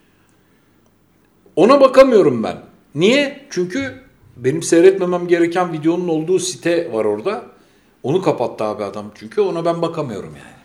Speaker 2: Ona bakamıyorum ben. Niye? Çünkü benim seyretmemem gereken videonun olduğu site var orada. Onu kapattı abi adam. Çünkü ona ben bakamıyorum yani.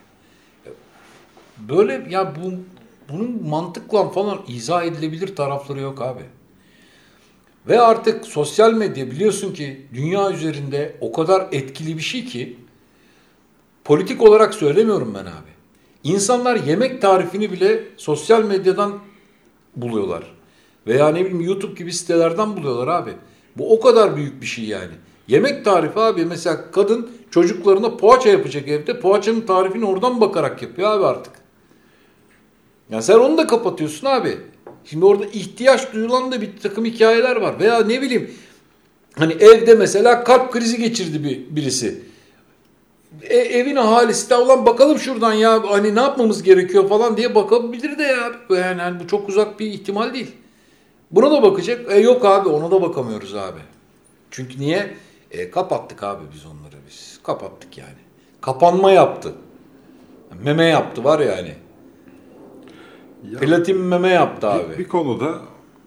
Speaker 2: Böyle ya bu bunun mantıkla falan izah edilebilir tarafları yok abi. Ve artık sosyal medya biliyorsun ki dünya üzerinde o kadar etkili bir şey ki politik olarak söylemiyorum ben abi. İnsanlar yemek tarifini bile sosyal medyadan buluyorlar. Veya ne bileyim YouTube gibi sitelerden buluyorlar abi. Bu o kadar büyük bir şey yani. Yemek tarifi abi mesela kadın çocuklarına poğaça yapacak evde. Poğaçanın tarifini oradan bakarak yapıyor abi artık. Ya sen onu da kapatıyorsun abi. Şimdi orada ihtiyaç duyulan da bir takım hikayeler var. Veya ne bileyim hani evde mesela kalp krizi geçirdi bir, birisi. E, evin ahalisi de ulan bakalım şuradan ya hani ne yapmamız gerekiyor falan diye bakabilir de ya. Yani, yani bu çok uzak bir ihtimal değil. Buna da bakacak. E, yok abi ona da bakamıyoruz abi. Çünkü niye? E, kapattık abi biz onları biz. Kapattık yani. Kapanma yaptı. Meme yaptı var ya hani.
Speaker 1: Ya,
Speaker 2: Platin meme yaptı abi.
Speaker 1: Bir, bir konuda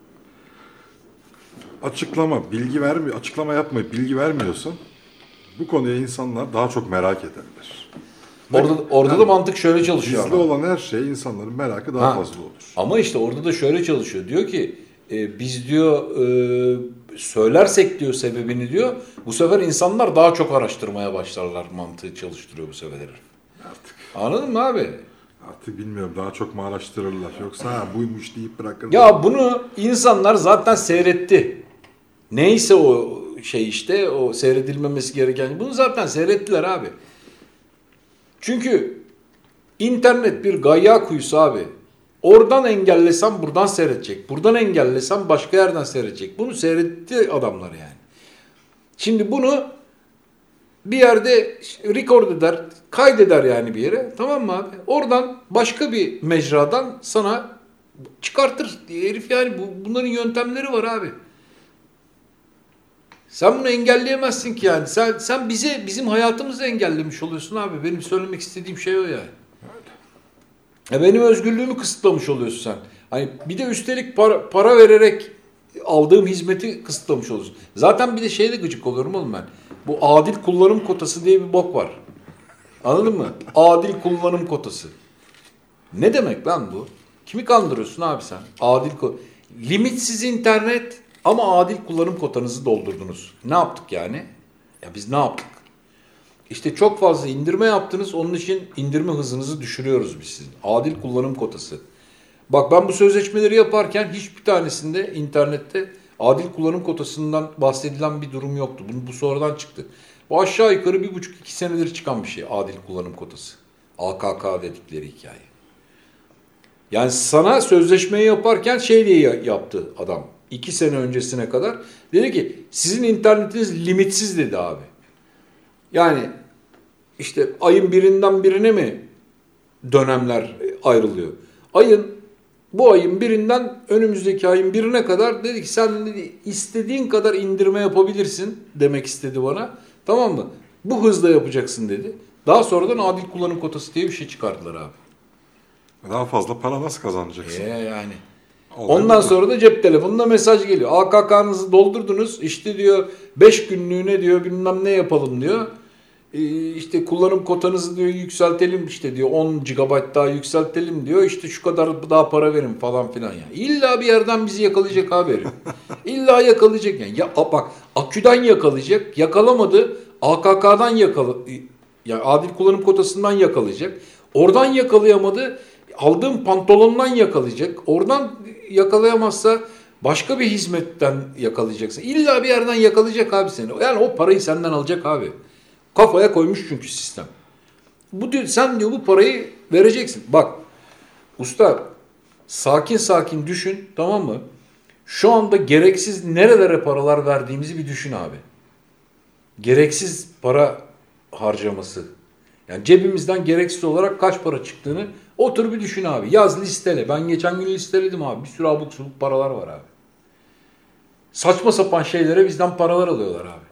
Speaker 1: açıklama, bilgi vermiyor, açıklama yapmayıp bilgi vermiyorsan bu konuya insanlar daha çok merak ederler.
Speaker 2: Orada orada
Speaker 1: yani,
Speaker 2: da mantık şöyle çalışıyor
Speaker 1: gizli
Speaker 2: ama.
Speaker 1: olan her şey insanların merakı daha
Speaker 2: Ha.
Speaker 1: fazla olur.
Speaker 2: Ama işte orada da şöyle çalışıyor. Diyor ki e, biz diyor e, söylersek diyor sebebini diyor. Bu sefer insanlar daha çok araştırmaya başlarlar mantığı çalıştırıyor bu sefer.
Speaker 1: Artık.
Speaker 2: Anladın mı abi?
Speaker 1: Artık bilmiyorum daha çok mu araştırırlar yoksa ha, buymuş deyip bırakırlar.
Speaker 2: Ya bunu insanlar zaten seyretti. Neyse o şey işte o seyredilmemesi gereken bunu zaten seyrettiler abi. Çünkü internet bir gayya kuyusu abi. Oradan engellesem buradan seyredecek. Buradan engellesem başka yerden seyredecek. Bunu seyretti adamlar yani. Şimdi bunu bir yerde record eder, kaydeder yani bir yere. Tamam mı abi? Oradan başka bir mecradan sana çıkartır. Herif yani bu, bunların yöntemleri var abi. Sen bunu engelleyemezsin ki yani. Sen sen bize bizim hayatımızı engellemiş oluyorsun abi. Benim söylemek istediğim şey o yani. E benim özgürlüğümü kısıtlamış oluyorsun sen. Hani bir de üstelik para, para vererek aldığım hizmeti kısıtlamış olursun. Zaten bir de şeyde gıcık oluyorum oğlum ben. Bu adil kullanım kotası diye bir bok var. Anladın mı? Adil kullanım kotası. Ne demek lan bu? Kimi kandırıyorsun abi sen? Adil ko- Limitsiz internet ama adil kullanım kotanızı doldurdunuz. Ne yaptık yani? Ya biz ne yaptık? İşte çok fazla indirme yaptınız. Onun için indirme hızınızı düşürüyoruz biz sizin. Adil kullanım kotası. Bak ben bu sözleşmeleri yaparken hiçbir tanesinde internette adil kullanım kotasından bahsedilen bir durum yoktu. Bu, bu sonradan çıktı. Bu aşağı yukarı bir buçuk iki senedir çıkan bir şey adil kullanım kotası. A K K dedikleri hikaye. Yani sana sözleşmeyi yaparken şey diye yaptı adam. İki sene öncesine kadar. Dedi ki sizin internetiniz limitsiz dedi abi. Yani işte ayın birinden birine mi dönemler ayrılıyor? Ayın bu ayın birinden önümüzdeki ayın birine kadar dedi ki sen dedi, istediğin kadar indirme yapabilirsin demek istedi bana. Tamam mı? Bu hızla yapacaksın dedi. Daha sonradan adil kullanım kotası diye bir şey çıkardılar abi.
Speaker 1: Daha fazla para nasıl kazanacaksın?
Speaker 2: Ee yani.
Speaker 1: Olay
Speaker 2: Ondan
Speaker 1: bu.
Speaker 2: sonra da cep telefonuna mesaj geliyor. A K K'nızı doldurdunuz. İşte diyor beş günlüğüne diyor bilmem ne yapalım diyor. Ee, işte kullanım kotanızı diyor yükseltelim işte diyor on gigabayt daha yükseltelim diyor. İşte şu kadar daha para verin falan filan yani. İlla bir yerden bizi yakalayacak abi herif. İlla yakalayacak yani. Ya bak aküden yakalayacak. Yakalamadı. A K K'dan yakala ya adil kullanım kotasından yakalayacak. Oradan yakalayamadı. Aldığım pantolondan yakalayacak. Oradan yakalayamazsa başka bir hizmetten yakalayacaksın. İlla bir yerden yakalayacak abi seni. Yani o parayı senden alacak abi. Kafaya koymuş çünkü sistem. Bu diyor, sen diyor bu parayı vereceksin. Bak usta sakin sakin düşün tamam mı? Şu anda gereksiz nerelere paralar verdiğimizi bir düşün abi. Gereksiz para harcaması. Yani cebimizden gereksiz olarak kaç para çıktığını otur bir düşün abi. Yaz listele. Ben geçen gün listeledim abi. Bir sürü abuk subuk paralar var abi. Saçma sapan şeylere bizden paralar alıyorlar abi.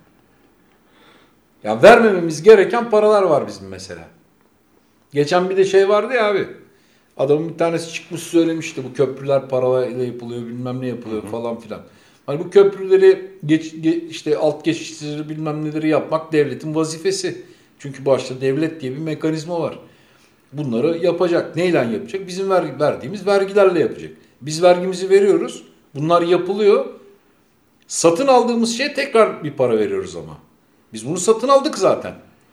Speaker 2: Yani vermememiz gereken paralar var bizim mesela. Geçen bir de şey vardı ya abi. Adamın bir tanesi çıkmış söylemişti. Bu köprüler parayla yapılıyor bilmem ne yapılıyor falan filan. Hani bu köprüleri geç, geç, işte alt geçişleri bilmem neleri yapmak devletin vazifesi. Çünkü başta devlet diye bir mekanizma var. Bunları yapacak. Neyle yapacak? Bizim ver, verdiğimiz vergilerle yapacak. Biz vergimizi veriyoruz. Bunlar yapılıyor. Satın aldığımız şeye tekrar bir para veriyoruz ama. Biz bunu satın aldık zaten.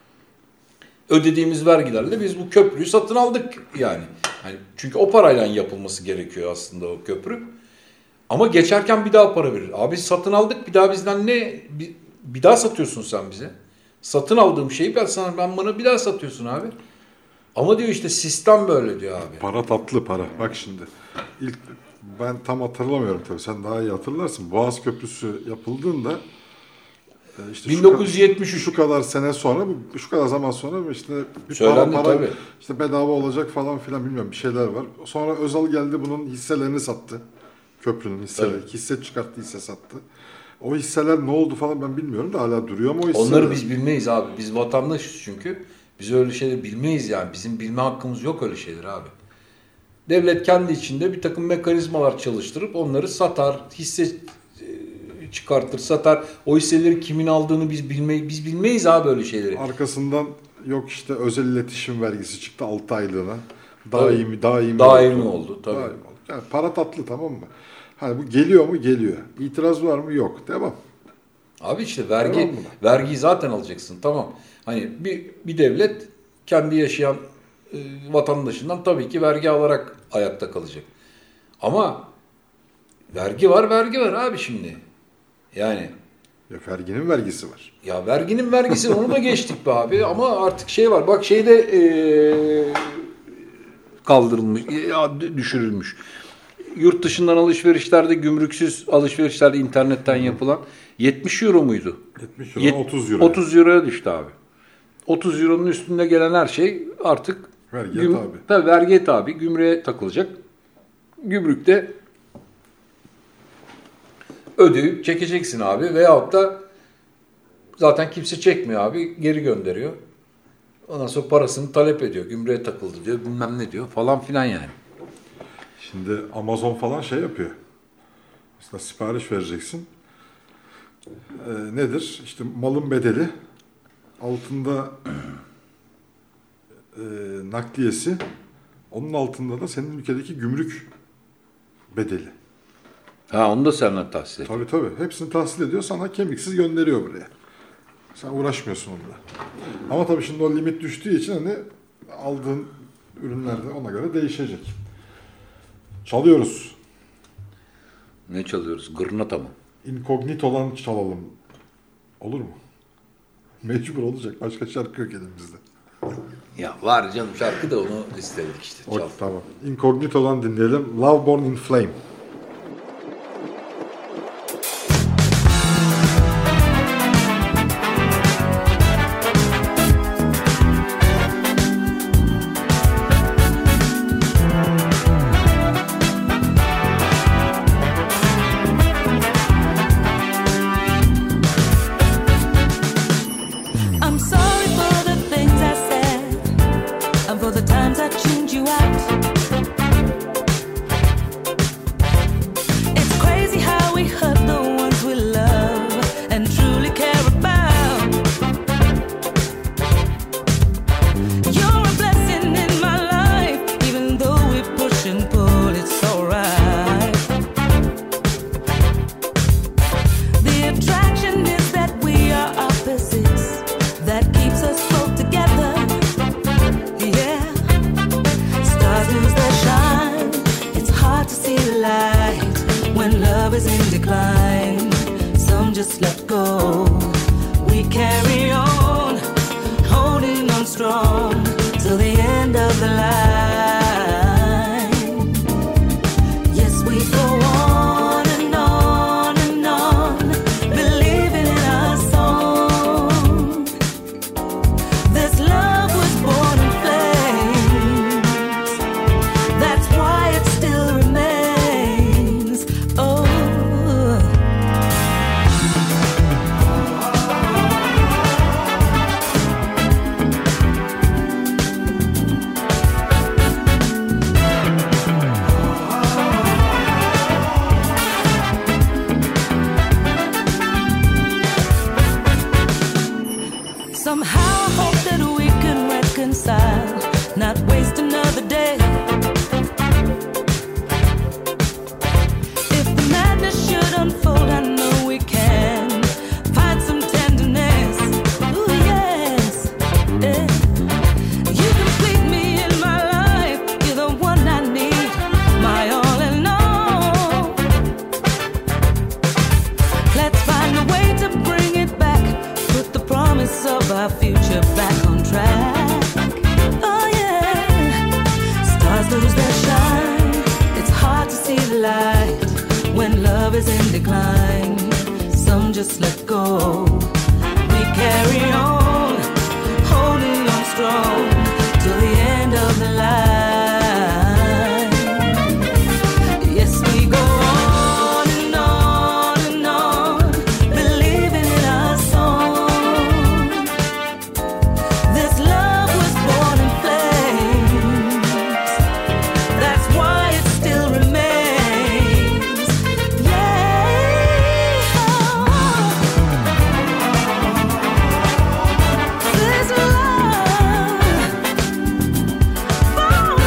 Speaker 2: Ödediğimiz vergilerle biz bu köprüyü satın aldık yani. Yani çünkü o parayla yapılması gerekiyor aslında o köprü. Ama geçerken bir daha para verir. Abi satın aldık bir daha bizden ne? Bir, bir daha satıyorsun sen bize. Satın aldığım şeyi ben sana ben bana bir daha satıyorsun abi. Ama diyor işte sistem böyle diyor abi.
Speaker 1: Para tatlı para. Bak şimdi. İlk ben tam hatırlamıyorum tabii. Sen daha iyi hatırlarsın. Boğaz Köprüsü yapıldığında işte
Speaker 2: bin dokuz yüz yetmiş üç
Speaker 1: şu, şu kadar sene sonra, şu kadar zaman sonra işte bir
Speaker 2: Söylendi
Speaker 1: para, para
Speaker 2: tabii.
Speaker 1: işte bedava olacak falan filan bilmiyorum bir şeyler var. Sonra Özal geldi bunun hisselerini sattı. Köprünün hisseleri.
Speaker 2: Evet.
Speaker 1: Hisse çıkarttı, hisse sattı. O hisseler ne oldu falan ben bilmiyorum da hala duruyor ama o hisseler...
Speaker 2: Onları biz bilmeyiz abi. Biz vatandaşız çünkü. Biz öyle şeyleri bilmeyiz yani. Bizim bilme hakkımız yok öyle şeyler abi. Devlet kendi içinde bir takım mekanizmalar çalıştırıp onları satar, hisse çıkartır, satar. O hisseleri kimin aldığını biz bilmeyiz. Biz bilmeyiz abi öyle şeyleri.
Speaker 1: Arkasından yok işte özel iletişim vergisi çıktı altı aylığına. Daimi, daimi,
Speaker 2: daimi oldu. oldu tabii.
Speaker 1: Daimi oldu. Yani para tatlı tamam mı? Hani bu geliyor mu? Geliyor. İtiraz var mı? Yok. Devam.
Speaker 2: Abi işte vergi vergiyi zaten alacaksın. Tamam. Hani bir bir devlet kendi yaşayan e, vatandaşından tabii ki vergi alarak ayakta kalacak. Ama vergi var, vergi var abi şimdi. Yani
Speaker 1: Ya verginin vergisi var.
Speaker 2: ya verginin vergisi onu da geçtik be abi ama artık şey var. Bak şeyde e, kaldırılmış, ya, düşürülmüş. Yurt dışından alışverişlerde, gümrüksüz alışverişlerde internetten yapılan yetmiş euro muydu?
Speaker 1: yetmiş euro, otuz euro.
Speaker 2: otuz euroya düştü abi. otuz euronun üstünde gelen her şey artık
Speaker 1: vergiye
Speaker 2: güm,
Speaker 1: tabi.
Speaker 2: Tabii vergiye tabi, gümrüğe takılacak. Gümrükte ödeyip çekeceksin abi veyahut da zaten kimse çekmiyor abi, geri gönderiyor. Ondan sonra parasını talep ediyor. Gümrüğe takıldı diyor, bilmem ne diyor falan filan yani.
Speaker 1: Şimdi Amazon falan şey yapıyor. Mesela sipariş vereceksin. Ee, nedir? İşte malın bedeli, altında e, nakliyesi, onun altında da senin ülkedeki gümrük bedeli.
Speaker 2: Ha onu da senden tahsil et.
Speaker 1: Tabii tabii. Hepsini tahsil ediyor. Sana kemiksiz gönderiyor buraya. Sen uğraşmıyorsun onunla. Ama tabii şimdi o limit düştüğü için hani aldığın ürünler de ona göre değişecek. Çalıyoruz.
Speaker 2: Ne çalıyoruz? Gırnata mı?
Speaker 1: Incognito'dan çalalım. Olur mu? Mecbur olacak. Başka şarkı yok elimizde.
Speaker 2: Ya var canım şarkı da onu istedik işte.
Speaker 1: O,
Speaker 2: Çal.
Speaker 1: tamam. Incognito'dan dinleyelim. Love Born in Flame.
Speaker 3: I'm sorry for the things I said and for the times I tuned you out. It's crazy how we hurt the ones we love and truly care about. You're a blessing in my life, even though we push and pull, it's alright. The attraction is that we are opposites. That keeps us both together, yeah. Stars lose their shine. It's hard to see the light when love is in decline. Some just let go. We carry on, holding on strong till the end of the line. Yes, we go on and on and on, believing in our song. This love was born in flames. That's why it still remains. Oh. Somehow I hope that we can reconcile, not waste another day. If the madness should unfold, I know we can find some tenderness. Ooh, yes. Yeah. You complete me in my life. You're the one I need, my all in all. Let's find a way to bring it back. Put the promise of our future back on track. Oh yeah. Stars lose their shine. It's hard to see the light when love is in decline. Some just let go. We carry on, holding on strong till the end of the line. Yes, we go on and on and on, believing in our song. This love was born in flames. That's why it still remains. Yeah. This love born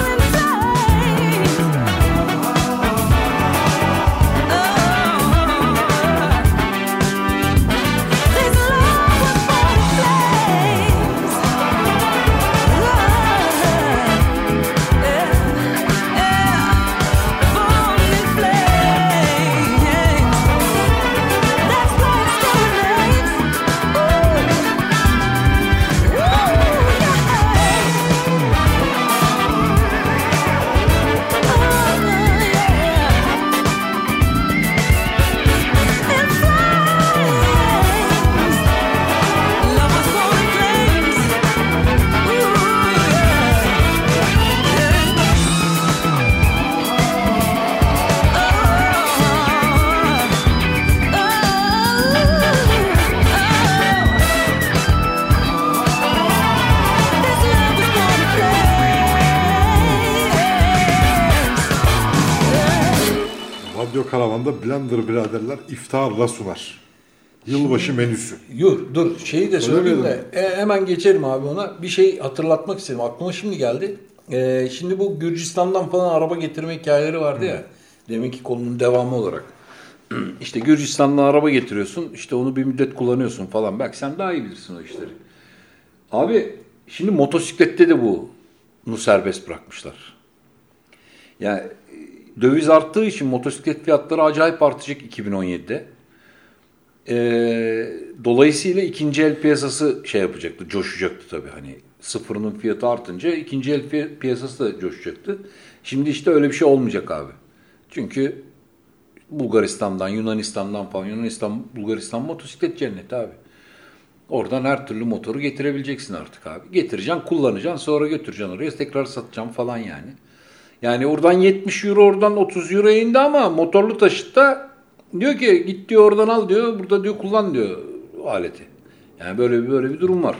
Speaker 1: Radyo Karavan'da Blender biraderler iftarla sunar. Yılbaşı menüsü.
Speaker 2: Dur, dur. Şeyi de söyleyeyim de
Speaker 1: Söylemedim.
Speaker 2: e, hemen geçelim abi ona. Bir şey hatırlatmak istedim. Aklıma şimdi geldi. E, şimdi bu Gürcistan'dan falan araba getirme hikayeleri vardı ya. Deminki konunun devamı olarak. İşte Gürcistan'dan araba getiriyorsun. İşte onu bir müddet kullanıyorsun falan. Belki sen daha iyi bilirsin o işleri. Abi şimdi motosiklette de bunu serbest bırakmışlar. Yani döviz arttığı için motosiklet fiyatları acayip artacak iki bin on yedide. Ee, dolayısıyla ikinci el piyasası şey yapacaktı, coşacaktı tabii. Hani sıfırının fiyatı artınca ikinci el pi- piyasası da coşacaktı. Şimdi işte öyle bir şey olmayacak abi. Çünkü Bulgaristan'dan, Yunanistan'dan falan, Yunanistan, Bulgaristan motosiklet cenneti abi. Oradan her türlü motoru getirebileceksin artık abi. Getireceksin, kullanacaksın, sonra götüreceksin oraya, tekrar satacaksın falan yani. Yani oradan yetmiş euro, oradan otuz euro indi ama motorlu taşıtta diyor ki git diyor oradan al diyor, burada diyor kullan diyor aleti. Yani böyle bir böyle bir durum var.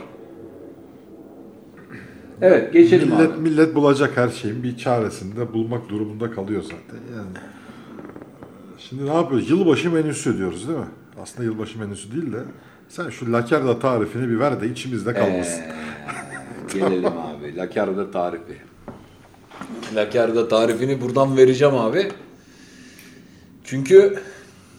Speaker 2: Evet, geçelim
Speaker 1: millet,
Speaker 2: abi.
Speaker 1: Millet bulacak her şeyin bir çaresini de bulmak durumunda kalıyor zaten. Yani şimdi ne yapıyoruz? Yılbaşı menüsü diyoruz değil mi? Aslında yılbaşı menüsü değil de sen şu lakerda tarifini bir ver de içimizde kalmasın.
Speaker 2: Ee, gelelim abi. Lakerda tarifi. Lakerda tarifini buradan vereceğim abi. Çünkü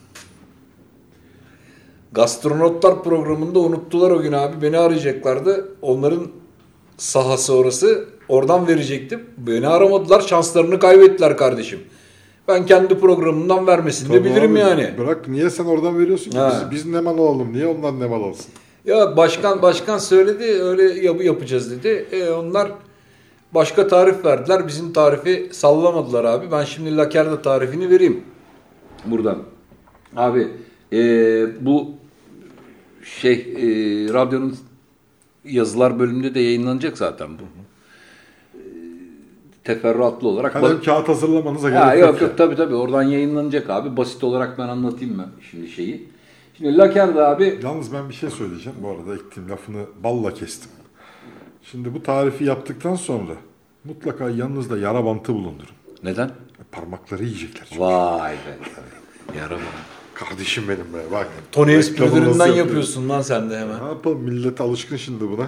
Speaker 2: Gastronotlar programında unuttular o gün abi. Beni arayacaklardı. Onların sahası orası. Oradan verecektim. Beni aramadılar. Şanslarını kaybettiler kardeşim. Ben kendi programımdan vermesini de bilirim
Speaker 1: abi,
Speaker 2: yani.
Speaker 1: Bırak, niye sen oradan veriyorsun ki? Biz, biz ne mal alalım? Niye onlar ne mal alsın?
Speaker 2: Ya başkan başkan söyledi öyle yapı yapacağız dedi. E onlar başka tarif verdiler. Bizim tarifi sallamadılar abi. Ben şimdi lakerda tarifini vereyim. Buradan. Abi e, bu şey e, radyonun yazılar bölümünde de yayınlanacak zaten bu. E, teferruatlı olarak.
Speaker 1: Kalem kağıt hazırlamanıza gerek
Speaker 2: ha,
Speaker 1: yok.
Speaker 2: Yok yok
Speaker 1: ya.
Speaker 2: tabii tabii oradan yayınlanacak abi. Basit olarak ben anlatayım ben şimdi şeyi. Şimdi lakerda abi.
Speaker 1: Yalnız ben bir şey söyleyeceğim. Bu arada ettiğim lafını balla kestim. Şimdi bu tarifi yaptıktan sonra mutlaka yanınızda yara bantı bulundurun.
Speaker 2: Neden?
Speaker 1: Parmakları yiyecekler çünkü.
Speaker 2: Vay be. Yara bak.
Speaker 1: Kardeşim benim be bak.
Speaker 2: Tony
Speaker 1: Reklamını
Speaker 2: esprilerinden
Speaker 1: nasıl yapıyor?
Speaker 2: yapıyorsun lan sen de hemen.
Speaker 1: Ne yapalım, millet alışkın şimdi buna.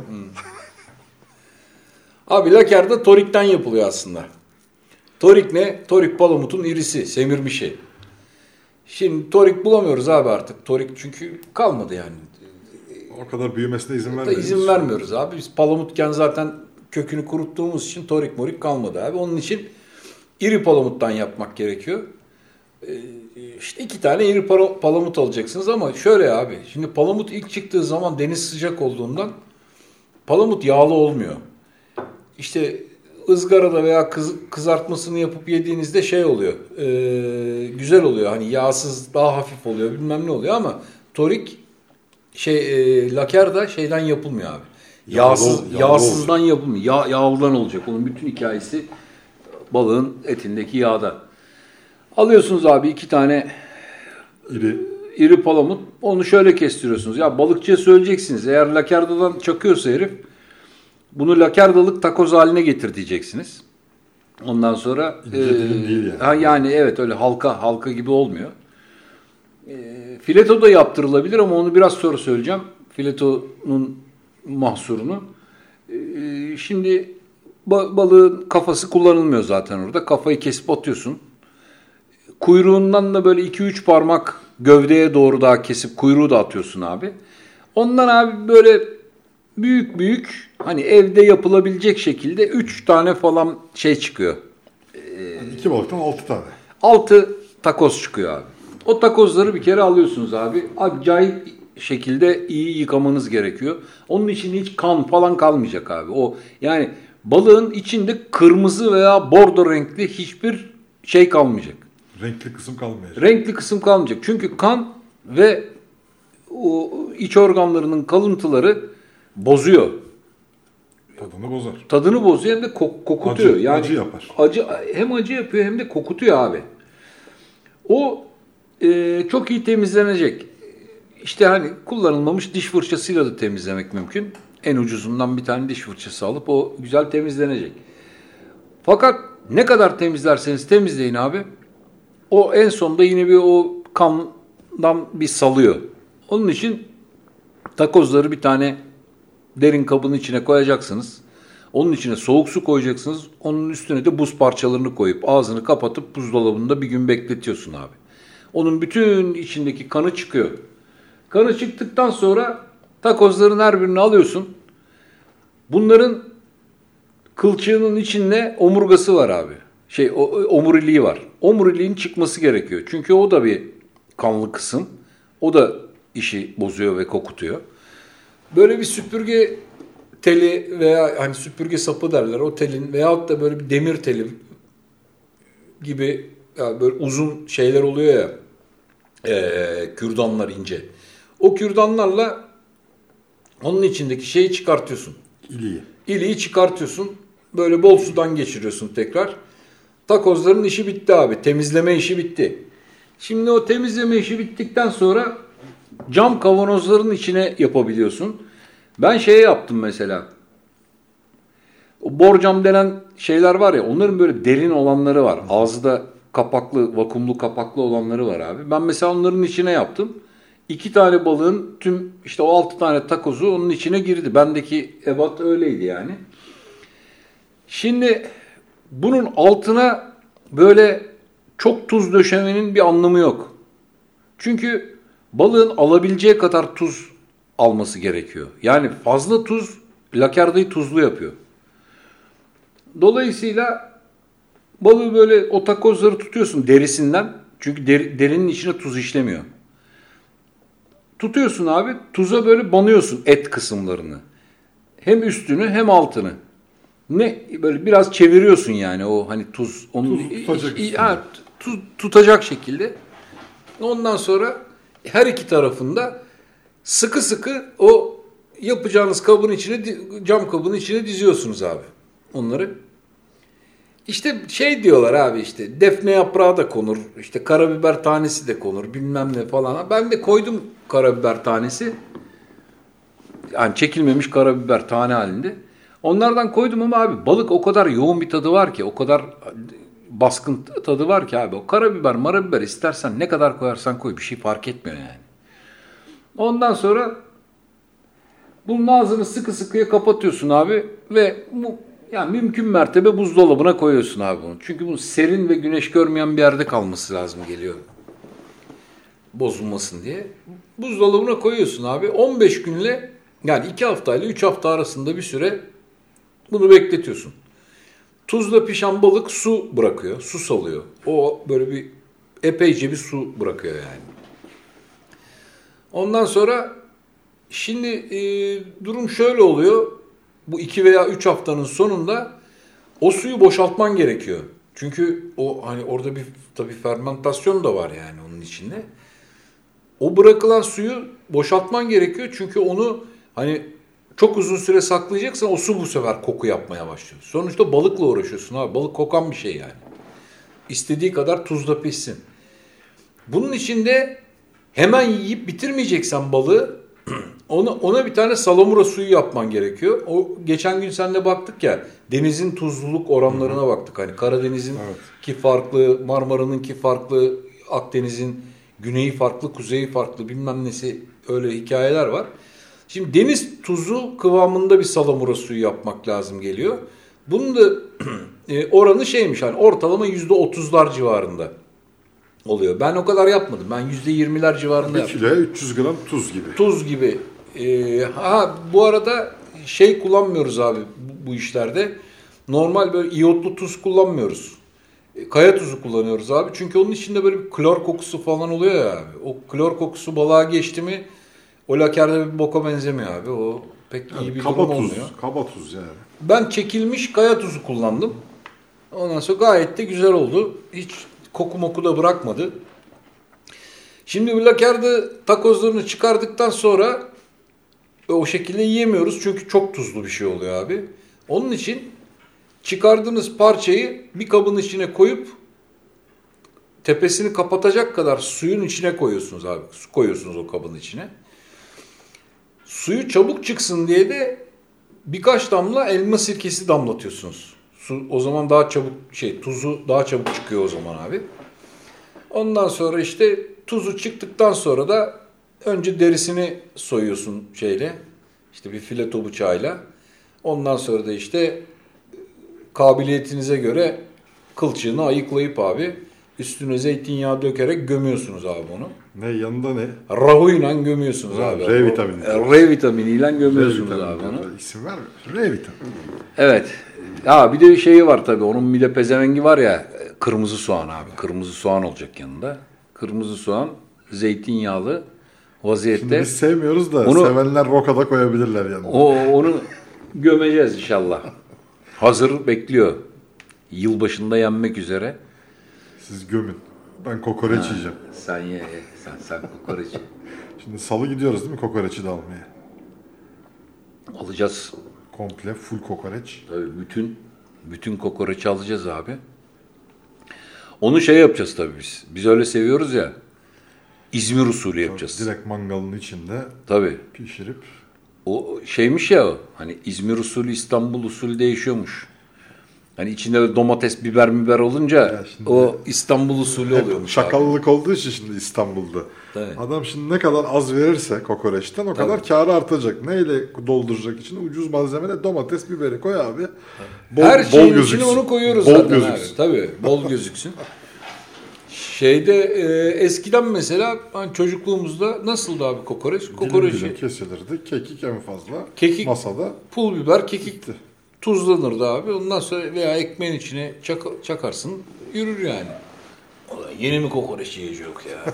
Speaker 2: Abi laker de torikten yapılıyor aslında. Torik ne? Torik palamutun irisi, semirmiş şey. Şimdi torik bulamıyoruz abi artık. Torik çünkü kalmadı yani.
Speaker 1: O kadar büyümesine izin
Speaker 2: Da
Speaker 1: vermiyoruz.
Speaker 2: izin vermiyoruz abi. Biz palamutken zaten kökünü kuruttuğumuz için torik morik kalmadı abi. Onun için iri palamuttan yapmak gerekiyor. Ee, işte iki tane iri para- palamut alacaksınız ama şöyle abi. Şimdi palamut ilk çıktığı zaman deniz sıcak olduğundan palamut yağlı olmuyor. İşte ızgarada veya kız, kızartmasını yapıp yediğinizde şey oluyor. E, güzel oluyor. Hani yağsız, daha hafif oluyor. Bilmem ne oluyor ama torik şey e, laker da şeyden yapılmıyor abi.
Speaker 1: Yağlı
Speaker 2: Yağsız,
Speaker 1: ol- yağlı
Speaker 2: yağsızdan yapılmıyor. Yağ, yağlıdan olacak. Onun bütün hikayesi balığın etindeki yağda. Alıyorsunuz abi iki tane
Speaker 1: İri.
Speaker 2: iri palamut. Onu şöyle kestiriyorsunuz. Ya balıkçıya söyleyeceksiniz. Eğer lakerdadan çakıyorsa herif, bunu lakerdalık takoz haline getir diyeceksiniz. Ondan sonra
Speaker 1: İnce dilim değil yani.
Speaker 2: Ha, yani evet öyle halka halka gibi olmuyor. E, fileto da yaptırılabilir ama onu biraz sonra söyleyeceğim. Filetonun mahsurunu. E, şimdi ba- balığın kafası kullanılmıyor zaten orada. Kafayı kesip atıyorsun. Kuyruğundan da böyle iki üç parmak gövdeye doğru daha kesip kuyruğu da atıyorsun abi. Ondan abi böyle büyük büyük hani evde yapılabilecek şekilde üç tane falan şey çıkıyor.
Speaker 1: Yani iki balıktan altı tane.
Speaker 2: altı takoz çıkıyor abi. O takozları bir kere alıyorsunuz abi. Acayip şekilde iyi yıkamanız gerekiyor. Onun için hiç kan falan kalmayacak abi. O yani balığın içinde kırmızı veya bordo renkli hiçbir şey kalmayacak.
Speaker 1: Renkli kısım kalmayacak.
Speaker 2: Renkli kısım kalmayacak. Çünkü kan ve o iç organlarının kalıntıları bozuyor.
Speaker 1: Tadını bozar.
Speaker 2: Tadını bozuyor hem de kok- kokutuyor.
Speaker 1: Acı-
Speaker 2: yani
Speaker 1: acı yapar.
Speaker 2: Acı hem acı yapıyor hem de kokutuyor abi. O e, çok iyi temizlenecek. İşte hani kullanılmamış diş fırçasıyla da temizlemek mümkün. En ucuzundan bir tane diş fırçası alıp o güzel temizlenecek. Fakat ne kadar temizlerseniz temizleyin abi. o en sonunda yine bir o kandan bir salıyor. Onun için takozları bir tane derin kabın içine koyacaksınız. Onun içine soğuk su koyacaksınız. Onun üstüne de buz parçalarını koyup ağzını kapatıp buzdolabında bir gün bekletiyorsun abi. Onun bütün içindeki kanı çıkıyor. Kanı çıktıktan sonra takozların her birini alıyorsun. Bunların kılçığının içinde omurgası var abi. Şey o, omuriliği var. Omuriliğin çıkması gerekiyor. Çünkü o da bir kanlı kısım. O da işi bozuyor ve kokutuyor. Böyle bir süpürge teli veya hani süpürge sapı derler o telin veyahut da böyle bir demir teli gibi yani böyle uzun şeyler oluyor ya e, kürdanlar ince. O kürdanlarla onun içindeki şeyi çıkartıyorsun.
Speaker 1: İliği.
Speaker 2: İliği çıkartıyorsun. Böyle bol sudan geçiriyorsun tekrar. Takozların işi bitti abi. Temizleme işi bitti. Şimdi o temizleme işi bittikten sonra cam kavanozların içine yapabiliyorsun. Ben şey yaptım mesela. O borcam denen şeyler var ya onların böyle derin olanları var. Ağzı da kapaklı, vakumlu kapaklı olanları var abi. Ben mesela onların içine yaptım. İki tane balığın tüm işte o altı tane takozu onun içine girdi. Bendeki ebat öyleydi yani. Şimdi bunun altına böyle çok tuz döşemenin bir anlamı yok. Çünkü balığın alabileceği kadar tuz alması gerekiyor. Yani fazla tuz lakardayı tuzlu yapıyor. Dolayısıyla balığı böyle o takozları tutuyorsun derisinden. Çünkü deri, derinin içine tuz işlemiyor. Tutuyorsun abi tuza böyle banıyorsun et kısımlarını. Hem üstünü hem altını. Ne böyle biraz çeviriyorsun yani o hani tuz onu
Speaker 1: Tuz tutacak,
Speaker 2: i, ha, tuz, tutacak şekilde. Ondan sonra her iki tarafında sıkı sıkı o yapacağınız kabın içine cam kabın içine diziyorsunuz abi onları. İşte şey diyorlar abi işte defne yaprağı da konur, işte karabiber tanesi de konur bilmem ne falan. Ben de koydum karabiber tanesi. Yani çekilmemiş karabiber tane halinde. Onlardan koydum ama abi balık o kadar yoğun bir tadı var ki, o kadar baskın tadı var ki abi. O karabiber, marabiber istersen ne kadar koyarsan koy bir şey fark etmiyor yani. Ondan sonra bunun ağzını sıkı sıkıya kapatıyorsun abi ve bu yani mümkün mertebe buzdolabına koyuyorsun abi bunu. Çünkü bu serin ve güneş görmeyen bir yerde kalması lazım geliyor. Bozulmasın diye. Buzdolabına koyuyorsun abi. on beş günle yani iki haftayla üç hafta arasında bir süre bunu bekletiyorsun. Tuzla pişen balık su bırakıyor. Su salıyor. O böyle bir epeyce bir su bırakıyor yani. Ondan sonra şimdi e, durum şöyle oluyor. Bu iki veya üç haftanın sonunda o suyu boşaltman gerekiyor. Çünkü o hani orada bir tabii fermentasyon da var yani onun içinde. O bırakılan suyu boşaltman gerekiyor. Çünkü onu hani çok uzun süre saklayacaksan o su bu sefer koku yapmaya başlıyor. Sonuçta balıkla uğraşıyorsun abi. Balık kokan bir şey yani. İstediği kadar tuzla pişsin. Bunun içinde hemen yiyip bitirmeyeceksen balığı ona, ona bir tane salamura suyu yapman gerekiyor. O geçen gün seninle baktık ya denizin tuzluluk oranlarına baktık. Hani Karadeniz'in evet. ki farklı, Marmara'nın ki farklı, Akdeniz'in güneyi farklı, kuzeyi farklı bilmem nesi öyle hikayeler var. Şimdi deniz tuzu kıvamında bir salamura suyu yapmak lazım geliyor. Bunun da oranı şeymiş hani ortalama yüzde otuzlar civarında oluyor. Ben o kadar yapmadım. Ben yüzde yirmiler civarında
Speaker 1: bir
Speaker 2: yaptım.
Speaker 1: Bir kiloya üç yüz gram tuz gibi.
Speaker 2: Tuz gibi. Ee, ha bu arada şey kullanmıyoruz abi bu, bu işlerde. Normal böyle iyotlu tuz kullanmıyoruz. Kaya tuzu kullanıyoruz abi. Çünkü onun içinde böyle bir klor kokusu falan oluyor ya abi. O klor kokusu balığa geçti mi o lakerde bir boka benzemiyor abi. O pek yani iyi bir durum
Speaker 1: tuz,
Speaker 2: olmuyor.
Speaker 1: Kaba tuz yani.
Speaker 2: Ben çekilmiş kaya tuzu kullandım. Ondan sonra gayet de güzel oldu. Hiç koku moku da bırakmadı. Şimdi bu lakerde takozlarını çıkardıktan sonra o şekilde yiyemiyoruz. Çünkü çok tuzlu bir şey oluyor abi. Onun için çıkardığınız parçayı bir kabın içine koyup tepesini kapatacak kadar suyun içine koyuyorsunuz abi. Su koyuyorsunuz o kabın içine. Suyu çabuk çıksın diye de birkaç damla elma sirkesi damlatıyorsunuz. Su o zaman daha çabuk şey tuzu daha çabuk çıkıyor o zaman abi. Ondan sonra işte tuzu çıktıktan sonra da önce derisini soyuyorsun şeyle. İşte bir fileto bıçağıyla. Ondan sonra da işte kabiliyetinize göre kılçığını ayıklayıp abi üstüne zeytinyağı dökerek gömüyorsunuz abi onu.
Speaker 1: Ne yanında ne?
Speaker 2: Rahuyla gömüyorsunuz
Speaker 1: Ha,
Speaker 2: abi.
Speaker 1: R vitamini.
Speaker 2: R vitaminiyle gömüyorsunuz
Speaker 1: R
Speaker 2: abi
Speaker 1: vitamini.
Speaker 2: onu.
Speaker 1: İsim verme. R vitamini.
Speaker 2: Evet. Ya bir de şeyi var tabii. Onun bir de pezevengi var ya. Kırmızı soğan abi. Kırmızı soğan olacak yanında. Kırmızı soğan, zeytinyağlı vaziyette.
Speaker 1: Şimdi biz sevmiyoruz da
Speaker 2: Onu-
Speaker 1: sevenler rokada koyabilirler yanında.
Speaker 2: O onu gömeceğiz inşallah. Hazır bekliyor. Yılbaşında yenmek üzere.
Speaker 1: Siz gömün. Ben kokoreç yiyeceğim.
Speaker 2: Sen ye, ye. sen sen kokoreç.
Speaker 1: Şimdi salı gidiyoruz değil mi kokoreçi de almaya?
Speaker 2: Alacağız.
Speaker 1: Komple full kokoreç.
Speaker 2: Tabii bütün bütün kokoreçi alacağız abi. Onu şey yapacağız tabii biz. Biz öyle seviyoruz ya. İzmir usulü yapacağız.
Speaker 1: Direkt mangalın içinde
Speaker 2: Tabii.
Speaker 1: pişirip.
Speaker 2: O şeymiş ya o. Hani İzmir usulü İstanbul usulü değişiyormuş. Hani içinde de domates, biber, biber olunca
Speaker 1: şimdi-
Speaker 2: o İstanbul usulü
Speaker 1: Hep
Speaker 2: oluyormuş. abi.
Speaker 1: şakallılık olduğu için şimdi İstanbul'da.
Speaker 2: Tabii.
Speaker 1: Adam şimdi ne kadar az verirse kokoreçten o kadar kârı artacak. Neyle dolduracak için? Ucuz malzemede domates, biberi koy abi. Bol,
Speaker 2: Her şeyin içine
Speaker 1: gözüksün.
Speaker 2: onu koyuyoruz
Speaker 1: bol
Speaker 2: zaten
Speaker 1: gözüksün.
Speaker 2: abi. Tabii bol gözüksün. Şeyde e, eskiden mesela hani çocukluğumuzda nasıldı abi kokoreç?
Speaker 1: Dilim
Speaker 2: Kokoreçi
Speaker 1: dilim kesilirdi. Kekik en fazla.
Speaker 2: Kekik-
Speaker 1: Masada.
Speaker 2: pul biber, kekik tuzlanırdı abi. Ondan sonra veya ekmeğin içine çak- çakarsın yürür yani. Ulan yeni mi kokoreç yiyecek ya?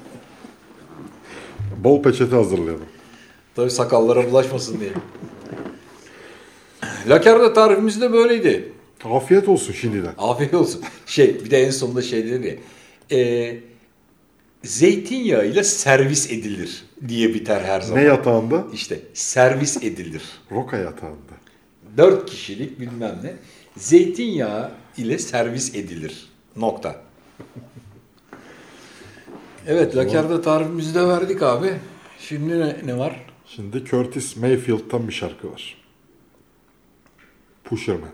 Speaker 1: Bol peçete hazırlayalım.
Speaker 2: Tabii sakallara bulaşmasın diye. Lakerda tarifimiz de böyleydi.
Speaker 1: Afiyet olsun şimdiden.
Speaker 2: Afiyet olsun. Şey bir de en sonunda şey dedi ya. E, zeytinyağı ile servis edilir diye biter her zaman.
Speaker 1: Ne yatağında?
Speaker 2: İşte servis edilir.
Speaker 1: Roka yatağında.
Speaker 2: Dört kişilik bilmem ne. Zeytinyağı ile servis edilir. Nokta. Evet, Lakerda tarifimizi de verdik abi. Şimdi ne, ne var?
Speaker 1: Şimdi Curtis Mayfield'tan bir şarkı var. Pusherman.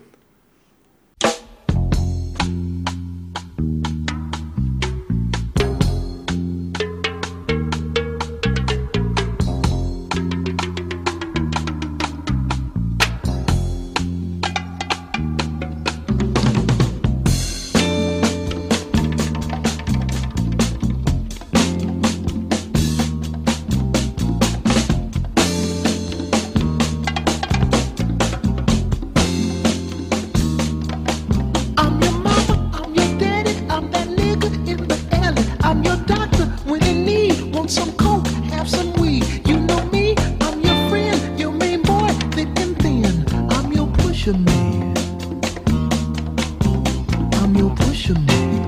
Speaker 4: I'm your mama, I'm your daddy, I'm that nigga in the alley. I'm your doctor when in need. Want some coke, have some weed. You know me, I'm your friend, your main boy, thick and thin. I'm your pusher man. I'm your pusher man.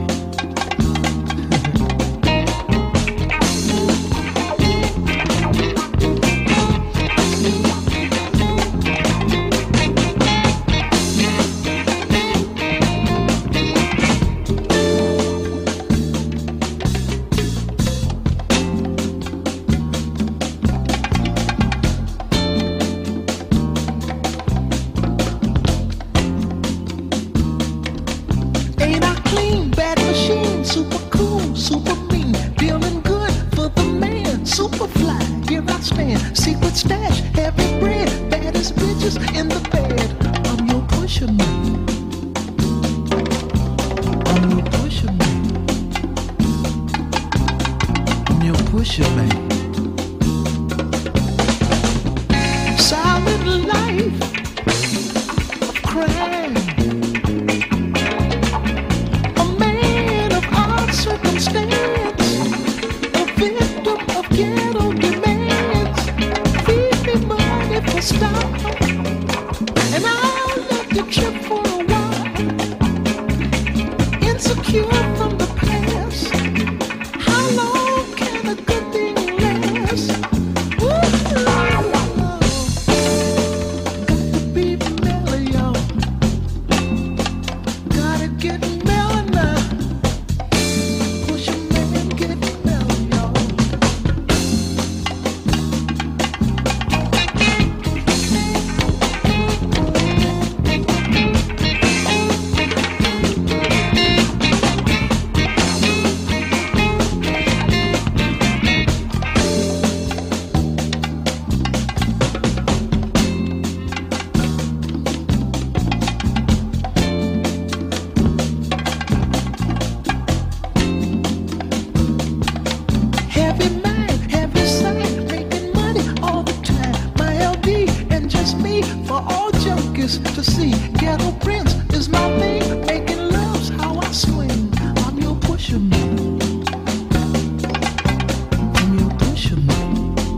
Speaker 4: Ain't I clean, bad machine, super cool, super mean, feeling good for the man, super fly, here I stand, secret stash, heavy bread, baddest bitches in the bed. I'm your pusher man. I'm your pusher man. I'm your pusher man. Solid life of crime. A man of odd circumstance, a victim of ghetto demands. Feed me money for style, and I'll let the trip for a while. Insecure from the past, how long can a good thing last? kiss to see. Ghetto Prince is my name. Making love's how I swing. I'm your pusher man. I'm your pusher man.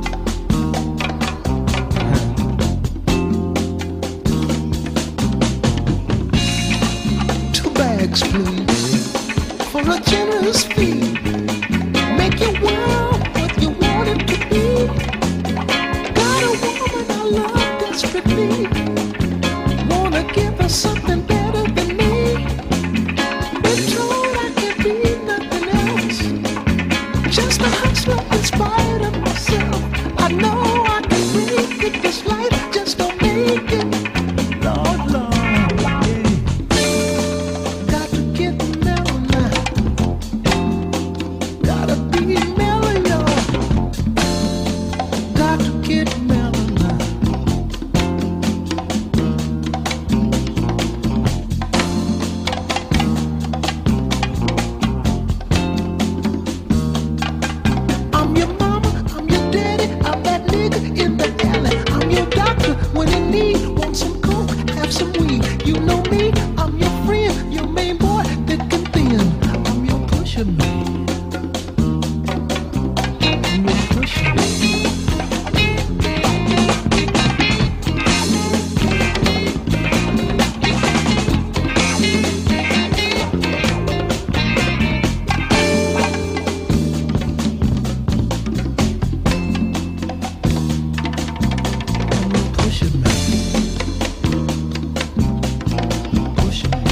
Speaker 4: Two bags, please, for a generous fee. Make your world what you want it to be. Got a woman I love desperately. Wanna give her something better than me. Been told I can be nothing else. Just a hustler in spite of myself. I know I can make it this life, just don't make it. Lord, Lord, yeah. Got to get mellow now. Gotta be mellow, y'all. Got to get mellow now. I'm your mama, I'm your daddy, I'm that nigga in the alley. I'm your doctor when in need. Want some coke, have some weed. You know me, I'm your friend, your main boy, thick and thin. I'm your pusher man. I'm your pusher man. Pusher man. Pusher man.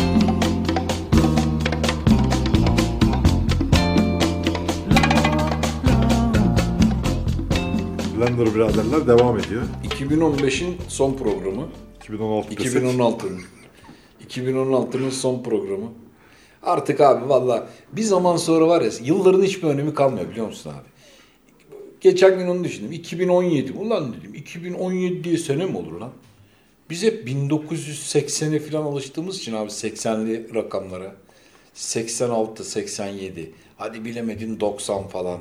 Speaker 1: Blender biraderler devam ediyor.
Speaker 2: iki bin on beşin son programı.
Speaker 1: iki bin on altı
Speaker 2: iki bin on altının. iki bin on altının son programı. Artık abi valla bir zaman sonra var ya yılların hiçbir önemi kalmıyor biliyor musun abi? Geçen gün onu düşündüm. iki bin on yedi. Ulan dedim iki bin on yedi diye sene mi olur lan? Biz hep bin dokuz yüz seksene falan alıştığımız için abi seksenli rakamlara. seksen altı, seksen yedi. Hadi bilemedin doksan falan.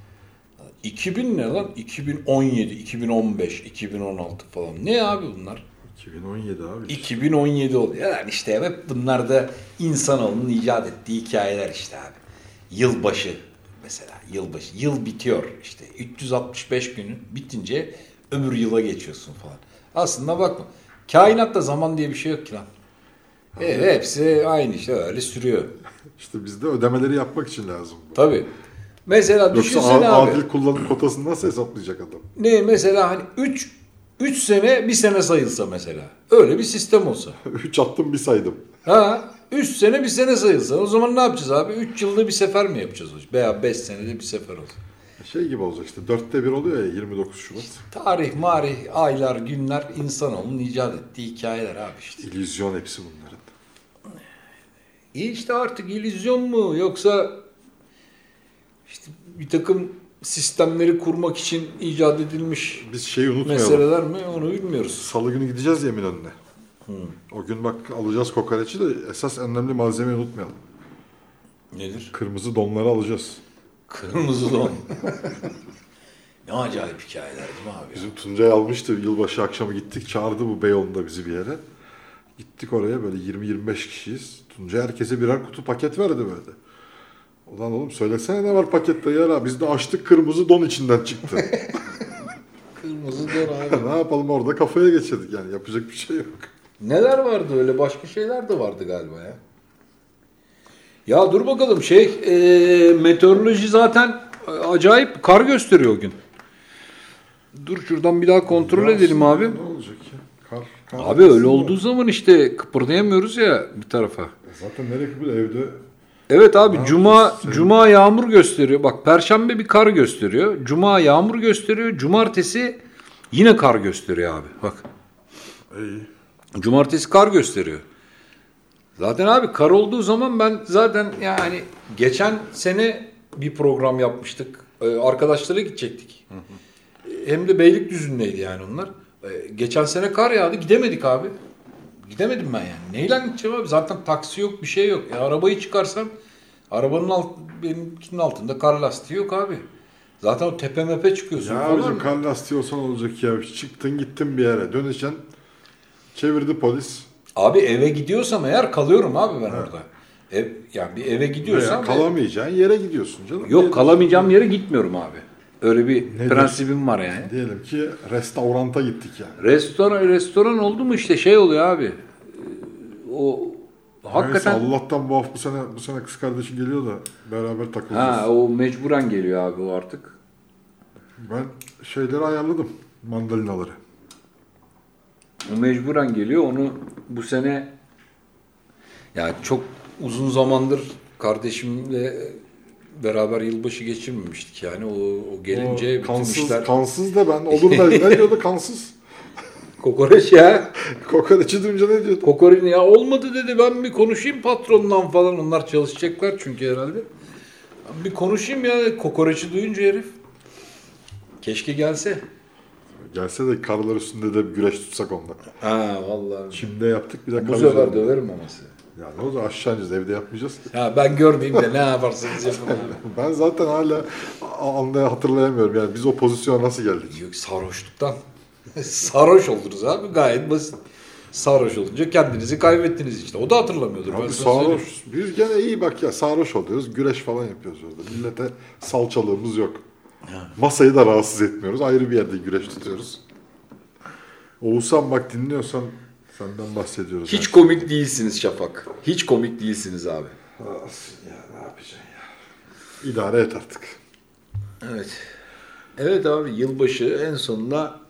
Speaker 2: iki bin ne lan? iki bin on yedi, iki bin on beş, iki bin on altı falan. Ne abi bunlar?
Speaker 1: iki bin on yedi abi.
Speaker 2: iki bin on yedi oluyor. Yani işte hep bunlar da insanoğlunun icat ettiği hikayeler işte abi. Yılbaşı mesela yılbaşı. Yıl bitiyor işte. üç yüz altmış beş günün bitince öbür yıla geçiyorsun falan. Aslında bakma. Kainatta zaman diye bir şey yok ki lan. E, hepsi aynı işte öyle sürüyor.
Speaker 1: İşte bizde ödemeleri yapmak için lazım bu.
Speaker 2: Tabii. Mesela
Speaker 1: Yoksa
Speaker 2: düşünsene
Speaker 1: a-
Speaker 2: abi.
Speaker 1: adil kullanım kotasını nasıl hesaplayacak adam?
Speaker 2: Ne mesela hani üç üç sene bir sene sayılsa mesela. Öyle bir sistem olsa.
Speaker 1: üç attım bir saydım.
Speaker 2: Ha, üç sene bir sene sayılsa. O zaman ne yapacağız abi? üç yılda bir sefer mi yapacağız? Veya beş senede bir sefer olsa.
Speaker 1: Şey gibi olacak işte dörtte bir oluyor ya yirmi dokuz Şubat.
Speaker 2: Tarih, marih, aylar, günler insanoğlunun icat ettiği hikayeler abi işte.
Speaker 1: İllüzyon hepsi bunların.
Speaker 2: İyi işte artık illüzyon mu yoksa işte bir takım sistemleri kurmak için icat edilmiş
Speaker 1: Biz şeyi unutmayalım.
Speaker 2: meseleler mi onu bilmiyoruz.
Speaker 1: Salı günü gideceğiz yemin önüne. Hmm. O gün bak alacağız kokoreçi de esas önemli malzemeyi unutmayalım.
Speaker 2: Nedir?
Speaker 1: Kırmızı donları alacağız.
Speaker 2: Kırmızı don. Ne acayip hikayeler değil mi abi?
Speaker 1: Bizim Tuncay almıştı yılbaşı akşamı gittik çağırdı bu Beyoğlu'nda bizi bir yere. Gittik oraya böyle yirmi yirmi beş kişiyiz. Tuncay herkese birer kutu paket verdi böyle. Ulan oğlum söylesene ne var pakette yara. Biz de açtık kırmızı don içinden çıktı.
Speaker 2: Kırmızı don abi.
Speaker 1: Ne yapalım orada kafaya geçirdik yani yapacak bir şey yok.
Speaker 2: Neler vardı öyle? Başka şeyler de vardı galiba ya. Ya dur bakalım şey e, meteoroloji zaten acayip kar gösteriyor o gün. Dur şuradan bir daha kontrol
Speaker 1: Ya
Speaker 2: edelim abi.
Speaker 1: Ne olacak ya? Kar, kar
Speaker 2: Abi öyle olduğu zaman işte kıpırdayamıyoruz ya bir tarafa.
Speaker 1: Zaten nereye kıpır evde.
Speaker 2: Evet abi
Speaker 1: Ne
Speaker 2: cuma
Speaker 1: yapacağız? Senin-
Speaker 2: cuma yağmur gösteriyor. Bak perşembe bir kar gösteriyor. Cuma yağmur gösteriyor. Cumartesi yine kar gösteriyor abi. Bak.
Speaker 1: İyi.
Speaker 2: Cumartesi kar gösteriyor. Zaten abi kar olduğu zaman ben zaten yani geçen sene bir program yapmıştık. Ee, arkadaşlara gidecektik. Hı hı. Hem de Beylikdüzü'ndeydi yani onlar. Ee, geçen sene kar yağdı gidemedik abi. Gidemedim ben yani. Neyle gideceğim abi? Zaten taksi yok bir şey yok. E, arabayı çıkarsam arabanın alt, benimkinin altında kar lastiği yok abi. Zaten o tepe mepe çıkıyorsun
Speaker 1: Ya
Speaker 2: falan.
Speaker 1: abicim kar lastiği olsan olacak ya. Çıktın gittin bir yere döneceksin. Çevirdi polis.
Speaker 2: Abi eve gidiyorsam eğer kalıyorum abi ben orada. Ev, yani bir eve gidiyorsam...
Speaker 1: Veya kalamayacağın yere gidiyorsun canım.
Speaker 2: Yok
Speaker 1: Diyelim-
Speaker 2: kalamayacağım yere gitmiyorum abi. Öyle bir
Speaker 1: Nedir?
Speaker 2: prensibim var yani.
Speaker 1: Diyelim ki restoranta gittik yani.
Speaker 2: Restoran restoran oldu mu işte şey oluyor abi. Ee, O hakikaten...
Speaker 1: Neyse, Allah'tan bu hafta bu sene, bu sene kız kardeşin geliyor da beraber takılacağız.
Speaker 2: Ha o mecburen geliyor abi o artık.
Speaker 1: Ben şeyleri ayarladım. Mandalinaları.
Speaker 2: O mecburen geliyor. Onu bu sene yani çok uzun zamandır kardeşimle beraber yılbaşı geçirmemiştik yani. O, o gelince
Speaker 1: O
Speaker 2: bütün
Speaker 1: kansız,
Speaker 2: işler...
Speaker 1: kansız da ben olur da ne diyordu kansız?
Speaker 2: Kokoreç ya.
Speaker 1: Kokoreçi duyunca ne diyordu?
Speaker 2: Kokoreç ya olmadı dedi, ben bir konuşayım patronla falan, onlar çalışacaklar çünkü herhalde. Bir konuşayım ya kokoreçi duyunca herif. Keşke gelse.
Speaker 1: Gelse de karlar üstünde de bir güreş tutsak onunla.
Speaker 2: Ha vallahi.
Speaker 1: Çimde yaptık bir de
Speaker 2: Bu
Speaker 1: kar
Speaker 2: sefer
Speaker 1: üzerinde.
Speaker 2: döverim ama size.
Speaker 1: Ya ne olacak, aşağı ineceğiz, evde yapmayacağız ki.
Speaker 2: Ha ben görmeyeyim de ne yaparsanız yapın abi.
Speaker 1: Ben zaten hala anlaya hatırlayamıyorum yani biz o pozisyona nasıl geldik?
Speaker 2: Yok sarhoşluktan. Sarhoş oldunuz abi, gayet basit. Sarhoş olunca kendinizi kaybettiniz işte. O da hatırlamıyordur. ben
Speaker 1: Abi
Speaker 2: sana söyleyeyim.
Speaker 1: sarhoş, biz gene iyi bak ya, sarhoş oluyoruz, güreş falan yapıyoruz orada. Millete salçalığımız yok. Masayı da rahatsız etmiyoruz, ayrı bir yerde güreş tutuyoruz. Oğuzhan bak dinliyorsan senden bahsediyoruz.
Speaker 2: Hiç
Speaker 1: yani.
Speaker 2: komik değilsiniz Şafak. Hiç komik değilsiniz abi.
Speaker 1: Olsun ya, ne yapacaksın ya. İdare et artık.
Speaker 2: Evet. Evet abi, yılbaşı en sonunda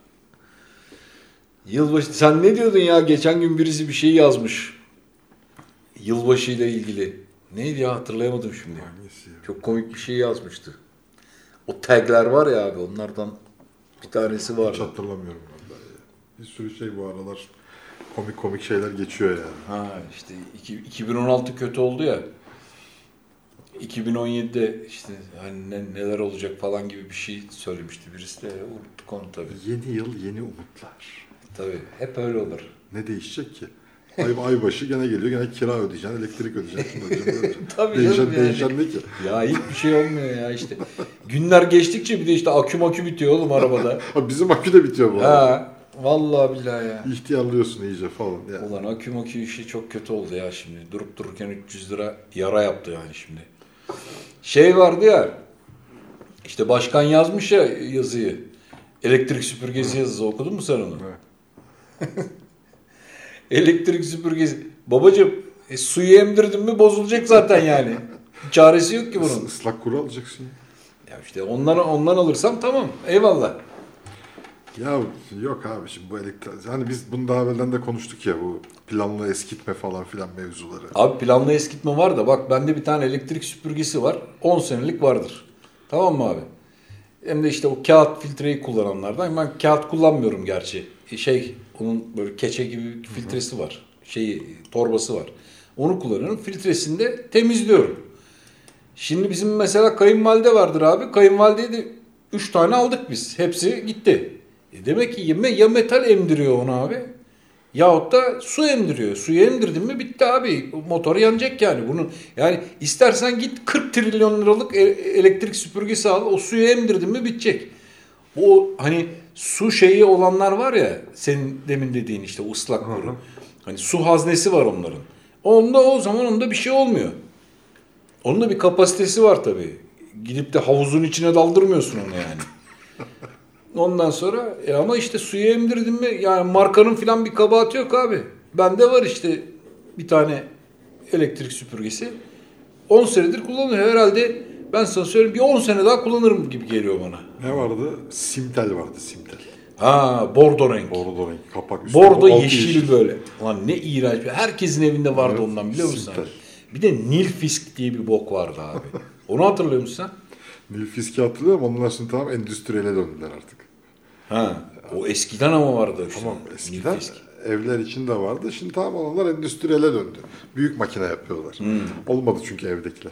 Speaker 2: yılbaşı, sen ne diyordun ya, geçen gün birisi bir şey yazmış. Yılbaşı ile ilgili. Neydi ya, hatırlayamadım şimdi.
Speaker 1: Hangisi ya?
Speaker 2: Çok komik bir şey yazmıştı. O tagler var ya abi, onlardan bir tanesi
Speaker 1: Hiç
Speaker 2: vardı.
Speaker 1: hatırlamıyorum vallahi ya. Bir sürü şey bu aralar komik komik şeyler geçiyor yani.
Speaker 2: Ha işte iki- iki bin on altı kötü oldu ya. iki bin on yedide işte hani ne- neler olacak falan gibi bir şey söylemişti birisi de, unuttuk onu tabii.
Speaker 1: Yeni yıl yeni umutlar.
Speaker 2: Tabii hep öyle olur.
Speaker 1: Ne değişecek ki? Ay, ay başı gene geliyor, gene kira ödeyeceksin, elektrik ödeyeceksin, şunu ödeyeceksin, bunu ödeyeceksin.
Speaker 2: Tabii
Speaker 1: değişen,
Speaker 2: canım yani.
Speaker 1: değişen ne ki?
Speaker 2: Ya hiçbir şey olmuyor ya işte. Günler geçtikçe bir de işte akü makü bitiyor oğlum arabada.
Speaker 1: Abi bizim akü de bitiyor bu arada.
Speaker 2: Ha, vallahi billahi ya.
Speaker 1: İhtiyarlıyorsun iyice falan. Yani.
Speaker 2: Ulan akü makü işi çok kötü oldu ya şimdi. Durup dururken üç yüz lira yara yaptı yani şimdi. Şey vardı ya, işte başkan yazmış ya yazıyı. Elektrik süpürgesi yazısı, okudun mu sen onu? Elektrik süpürgesi. Babacım e, suyu emdirdin mi bozulacak zaten yani. Çaresi yok ki bunun.
Speaker 1: Islak kuru alacaksın.
Speaker 2: Ya işte ondan, ondan alırsam tamam, eyvallah.
Speaker 1: Ya yok abi, şimdi bu elektrik... Hani biz bunu daha evvelden de konuştuk ya, bu planlı eskitme falan filan mevzuları.
Speaker 2: Abi planlı eskitme var da bak, bende bir tane elektrik süpürgesi var. on senelik vardır. Tamam mı abi? Hem de işte o kağıt filtreyi kullananlardan. Ben kağıt kullanmıyorum gerçi. Şey, onun böyle keçe gibi bir filtresi var. Şeyi, torbası var. Onu kullanıyorum. Filtresini de temizliyorum. Şimdi bizim mesela kayınvalide vardır abi. Kayınvalideye de üç tane aldık biz. Hepsi gitti. E demek ki ya, ya metal emdiriyor onu abi. Yahut da su emdiriyor. Suyu emdirdin mi bitti abi. Motor yanacak yani. Bunu yani istersen git kırk trilyon liralık e- elektrik süpürgesi al. O suyu emdirdin mi bitecek. O hani su şeyi olanlar var ya, senin demin dediğin işte ıslak kuru. Hani su haznesi var onların. Onda o zaman onda bir şey olmuyor. Onun da bir kapasitesi var tabii. Gidip de havuzun içine daldırmıyorsun onu yani. Ondan sonra e ama işte suyu emdirdin mi yani markanın filan bir kabahati yok abi. Bende var işte bir tane elektrik süpürgesi. on senedir kullanıyorum herhalde, ben sana söyleyeyim bir on sene daha kullanırım gibi geliyor bana.
Speaker 1: Ne vardı? Simtel vardı, Simtel.
Speaker 2: Ha, bordo renk.
Speaker 1: Bordo renk, kapak üstünde.
Speaker 2: Bordo
Speaker 1: altı
Speaker 2: yeşil böyle. Lan ne iğrenç. Herkesin evinde vardı
Speaker 1: Evet,
Speaker 2: ondan, biliyor musun
Speaker 1: Simtel.
Speaker 2: abi? Bir de Nilfisk diye bir bok vardı abi. Onu hatırlıyor musun sen?
Speaker 1: Nilfisk'i hatırlıyorum, onlar şimdi tamam endüstriyele döndüler artık.
Speaker 2: Ha, o eskiden ama vardı. Işte.
Speaker 1: Tamam, eskiden
Speaker 2: Nilfisk.
Speaker 1: evler içinde vardı, şimdi tamam onlar endüstriyele döndü. Büyük makine yapıyorlar. Olmadı çünkü evdekiler.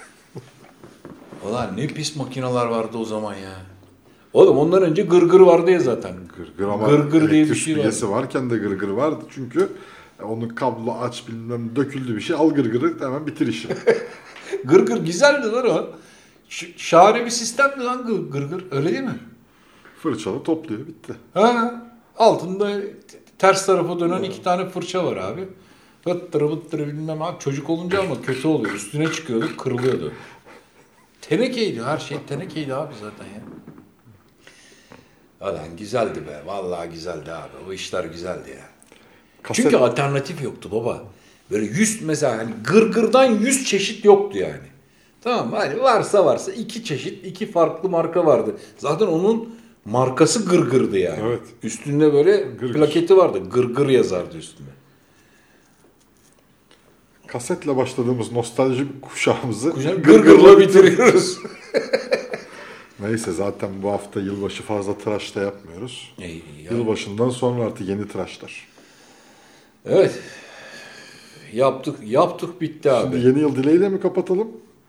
Speaker 2: Ulan ne pis makineler vardı o zaman ya. Oğlum ondan önce gırgır vardı ya zaten.
Speaker 1: Gırgır ama
Speaker 2: Gırgır diye bir
Speaker 1: elektrik
Speaker 2: şey
Speaker 1: süpürgesi
Speaker 2: vardı.
Speaker 1: varken de gırgır vardı çünkü onun kablo aç bilmem döküldü bir şey, al gırgırı hemen bitir işi.
Speaker 2: Gırgır güzeldi lan o. Ş- şahane bir sistemdi lan gır- gırgır. Öyle değil mi?
Speaker 1: Fırçalı topluyor, bitti.
Speaker 2: Ha, altında Ters tarafa dönen iki tane fırça var abi. Hıttırı bıttırı bilmem abi. Çocuk olunca ama kötü oluyor. Üstüne çıkıyordu, kırılıyordu. Tenekeydi. Her şey tenekeydi abi zaten ya. Adam güzeldi be. Vallahi güzeldi abi. O işler güzeldi ya.
Speaker 1: Kaset...
Speaker 2: Çünkü alternatif yoktu baba. Böyle yüz mesela hani gırgırdan yüz çeşit yoktu yani. Tamam mı? Hani varsa varsa iki çeşit, iki farklı marka vardı. Zaten onun markası gırgırdı yani.
Speaker 1: Evet.
Speaker 2: Üstünde böyle
Speaker 1: Gırgır.
Speaker 2: plaketi vardı. Gırgır yazardı üstünde.
Speaker 1: Kasetle başladığımız nostalji kuşağımızı
Speaker 2: Kuşağım gırgırla bitiriyoruz.
Speaker 1: Neyse zaten bu hafta yılbaşı fazla tıraş da yapmıyoruz.
Speaker 2: İyi, iyi,
Speaker 1: Yılbaşından sonra artık yeni tıraşlar.
Speaker 2: Evet. Yaptık, yaptık bitti abi.
Speaker 1: Şimdi yeni yıl dileğiyle mi kapatalım?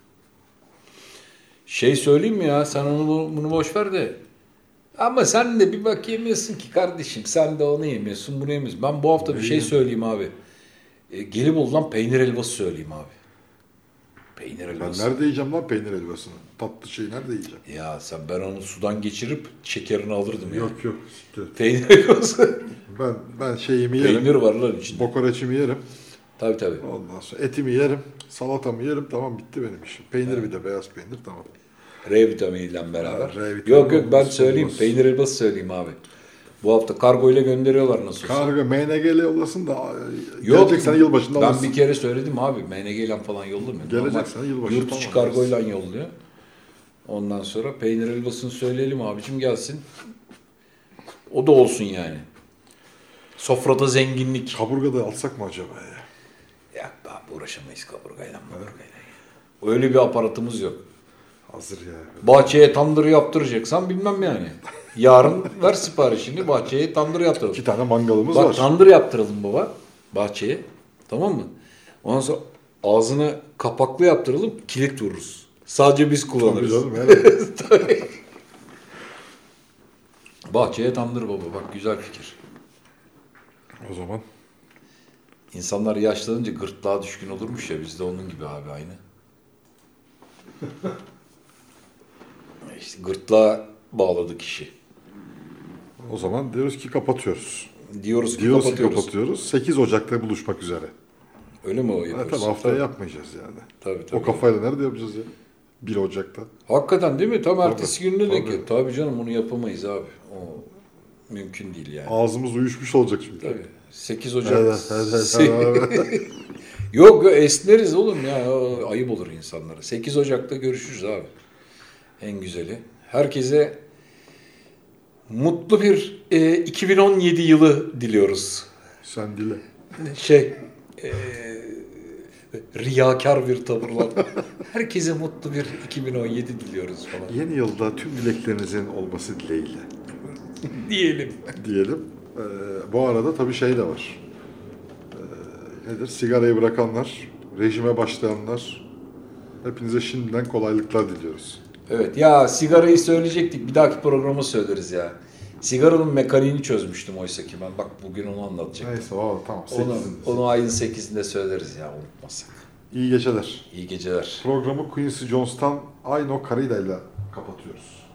Speaker 2: Şey söyleyeyim mi ya, sen onu bunu boş ver de. Ama sen de bir bak yemiyorsun ki kardeşim. Sen de onu yemiyorsun, bunu yemiyorsun. Ben bu hafta bir şey söyleyeyim abi. E, Gelibolu'dan peynir helvası söyleyeyim abi. Peynir
Speaker 1: Ben
Speaker 2: helvası.
Speaker 1: nerede yiyeceğim lan peynir helvasını? Tatlı şeyi nerede yiyeceğim?
Speaker 2: Ya sen ben onu sudan geçirip şekerini alırdım ya.
Speaker 1: Yok yok. Siktir.
Speaker 2: Peynir helvası.
Speaker 1: Ben ben şeyimi yerim.
Speaker 2: Peynir var lan içinde.
Speaker 1: Kokoreçimi yerim.
Speaker 2: Tabii tabii.
Speaker 1: Ondan sonra etimi yerim. Salatamı yerim. Tamam bitti benim işim. Peynir bir de beyaz peynir tamam.
Speaker 2: R vitaminiyle beraber.
Speaker 1: Ha, R vitamini
Speaker 2: yok yok ben
Speaker 1: olmaz,
Speaker 2: söyleyeyim.
Speaker 1: olmaz.
Speaker 2: Peynir helvası söyleyeyim abi. Bu hafta kargo ile gönderiyorlar nasıl olsa.
Speaker 1: Kargo M N G'li yollasın da
Speaker 2: Yok,
Speaker 1: gelecek sene yılbaşında
Speaker 2: ben
Speaker 1: alırsın.
Speaker 2: bir kere söyledim abi. M N G ile falan yollamıyor.
Speaker 1: Gelecek
Speaker 2: Normal
Speaker 1: sene yılbaşı
Speaker 2: yurt içi
Speaker 1: tamam,
Speaker 2: kargoyla yolluyor. Ondan sonra peynir helvasını söyleyelim abicim gelsin. O da olsun yani. Sofrada zenginlik.
Speaker 1: Kaburga da alsak mı acaba ya?
Speaker 2: Ya abi uğraşamayız kaburgayla kaburgayla. Ya. Öyle bir aparatımız yok.
Speaker 1: Hazır ya.
Speaker 2: Bahçeye tandır yaptıracaksan bilmem yani. Yarın ver siparişini bahçeye tandır yaptıralım.
Speaker 1: İki tane mangalımız
Speaker 2: Bak
Speaker 1: var.
Speaker 2: tandır yaptıralım baba bahçeye. Tamam mı? Ondan sonra ağzını kapaklı yaptıralım, kilit vururuz. Sadece biz
Speaker 1: Tabii
Speaker 2: kullanırız.
Speaker 1: canım, herhalde.
Speaker 2: Tabii. Bahçeye tandır baba bak güzel fikir.
Speaker 1: O zaman
Speaker 2: İnsanlar yaşlanınca gırtlağa düşkün olurmuş ya biz de onun gibi abi aynı. İşte gırtlağa bağladık işi.
Speaker 1: o zaman diyoruz ki kapatıyoruz.
Speaker 2: Diyoruz ki
Speaker 1: Diyoruz ki
Speaker 2: kapatıyoruz.
Speaker 1: kapatıyoruz. sekiz Ocak'ta buluşmak üzere.
Speaker 2: Öyle mi o
Speaker 1: Evet,
Speaker 2: yapıyoruz?
Speaker 1: tabii haftaya yapmayacağız yani.
Speaker 2: Tabii, tabii.
Speaker 1: O kafayla nerede yapacağız ya? bir Ocak'ta.
Speaker 2: Hakikaten değil mi? Tam ertesi gününe denk
Speaker 1: tabii.
Speaker 2: gel. Tabii canım onu yapamayız abi. O mümkün değil yani.
Speaker 1: Ağzımız uyuşmuş olacak çünkü.
Speaker 2: Tabii. sekiz Ocak.
Speaker 1: Evet, evet, evet.
Speaker 2: Yok yok esneriz oğlum ya. O, ayıp olur insanlara. sekiz Ocak'ta görüşürüz abi. En güzeli. Herkese mutlu bir e, iki bin on yedi yılı diliyoruz.
Speaker 1: Sen dile.
Speaker 2: Şey e, riyakar bir tavırla. Herkese mutlu bir iki bin on yedi diliyoruz falan.
Speaker 1: Yeni yılda tüm dileklerinizin olması dileğiyle
Speaker 2: Diyelim.
Speaker 1: diyelim. Ee, bu arada tabii şey de var. Ee, nedir? Sigarayı bırakanlar, rejime başlayanlar, hepinize şimdiden kolaylıklar diliyoruz.
Speaker 2: Evet ya sigarayı söyleyecektik. Bir dahaki programa söyleriz ya. Sigaranın mekaniğini çözmüştüm oysa ki ben. Bak bugün onu anlatacaktım.
Speaker 1: Neyse o tamam.
Speaker 2: Onu,
Speaker 1: sekizinde.
Speaker 2: onu ayın sekizinde söyleriz ya unutmasak.
Speaker 1: İyi geceler.
Speaker 2: İyi geceler.
Speaker 1: Programı Quincy Jones'tan Ayno Karida ile kapatıyoruz.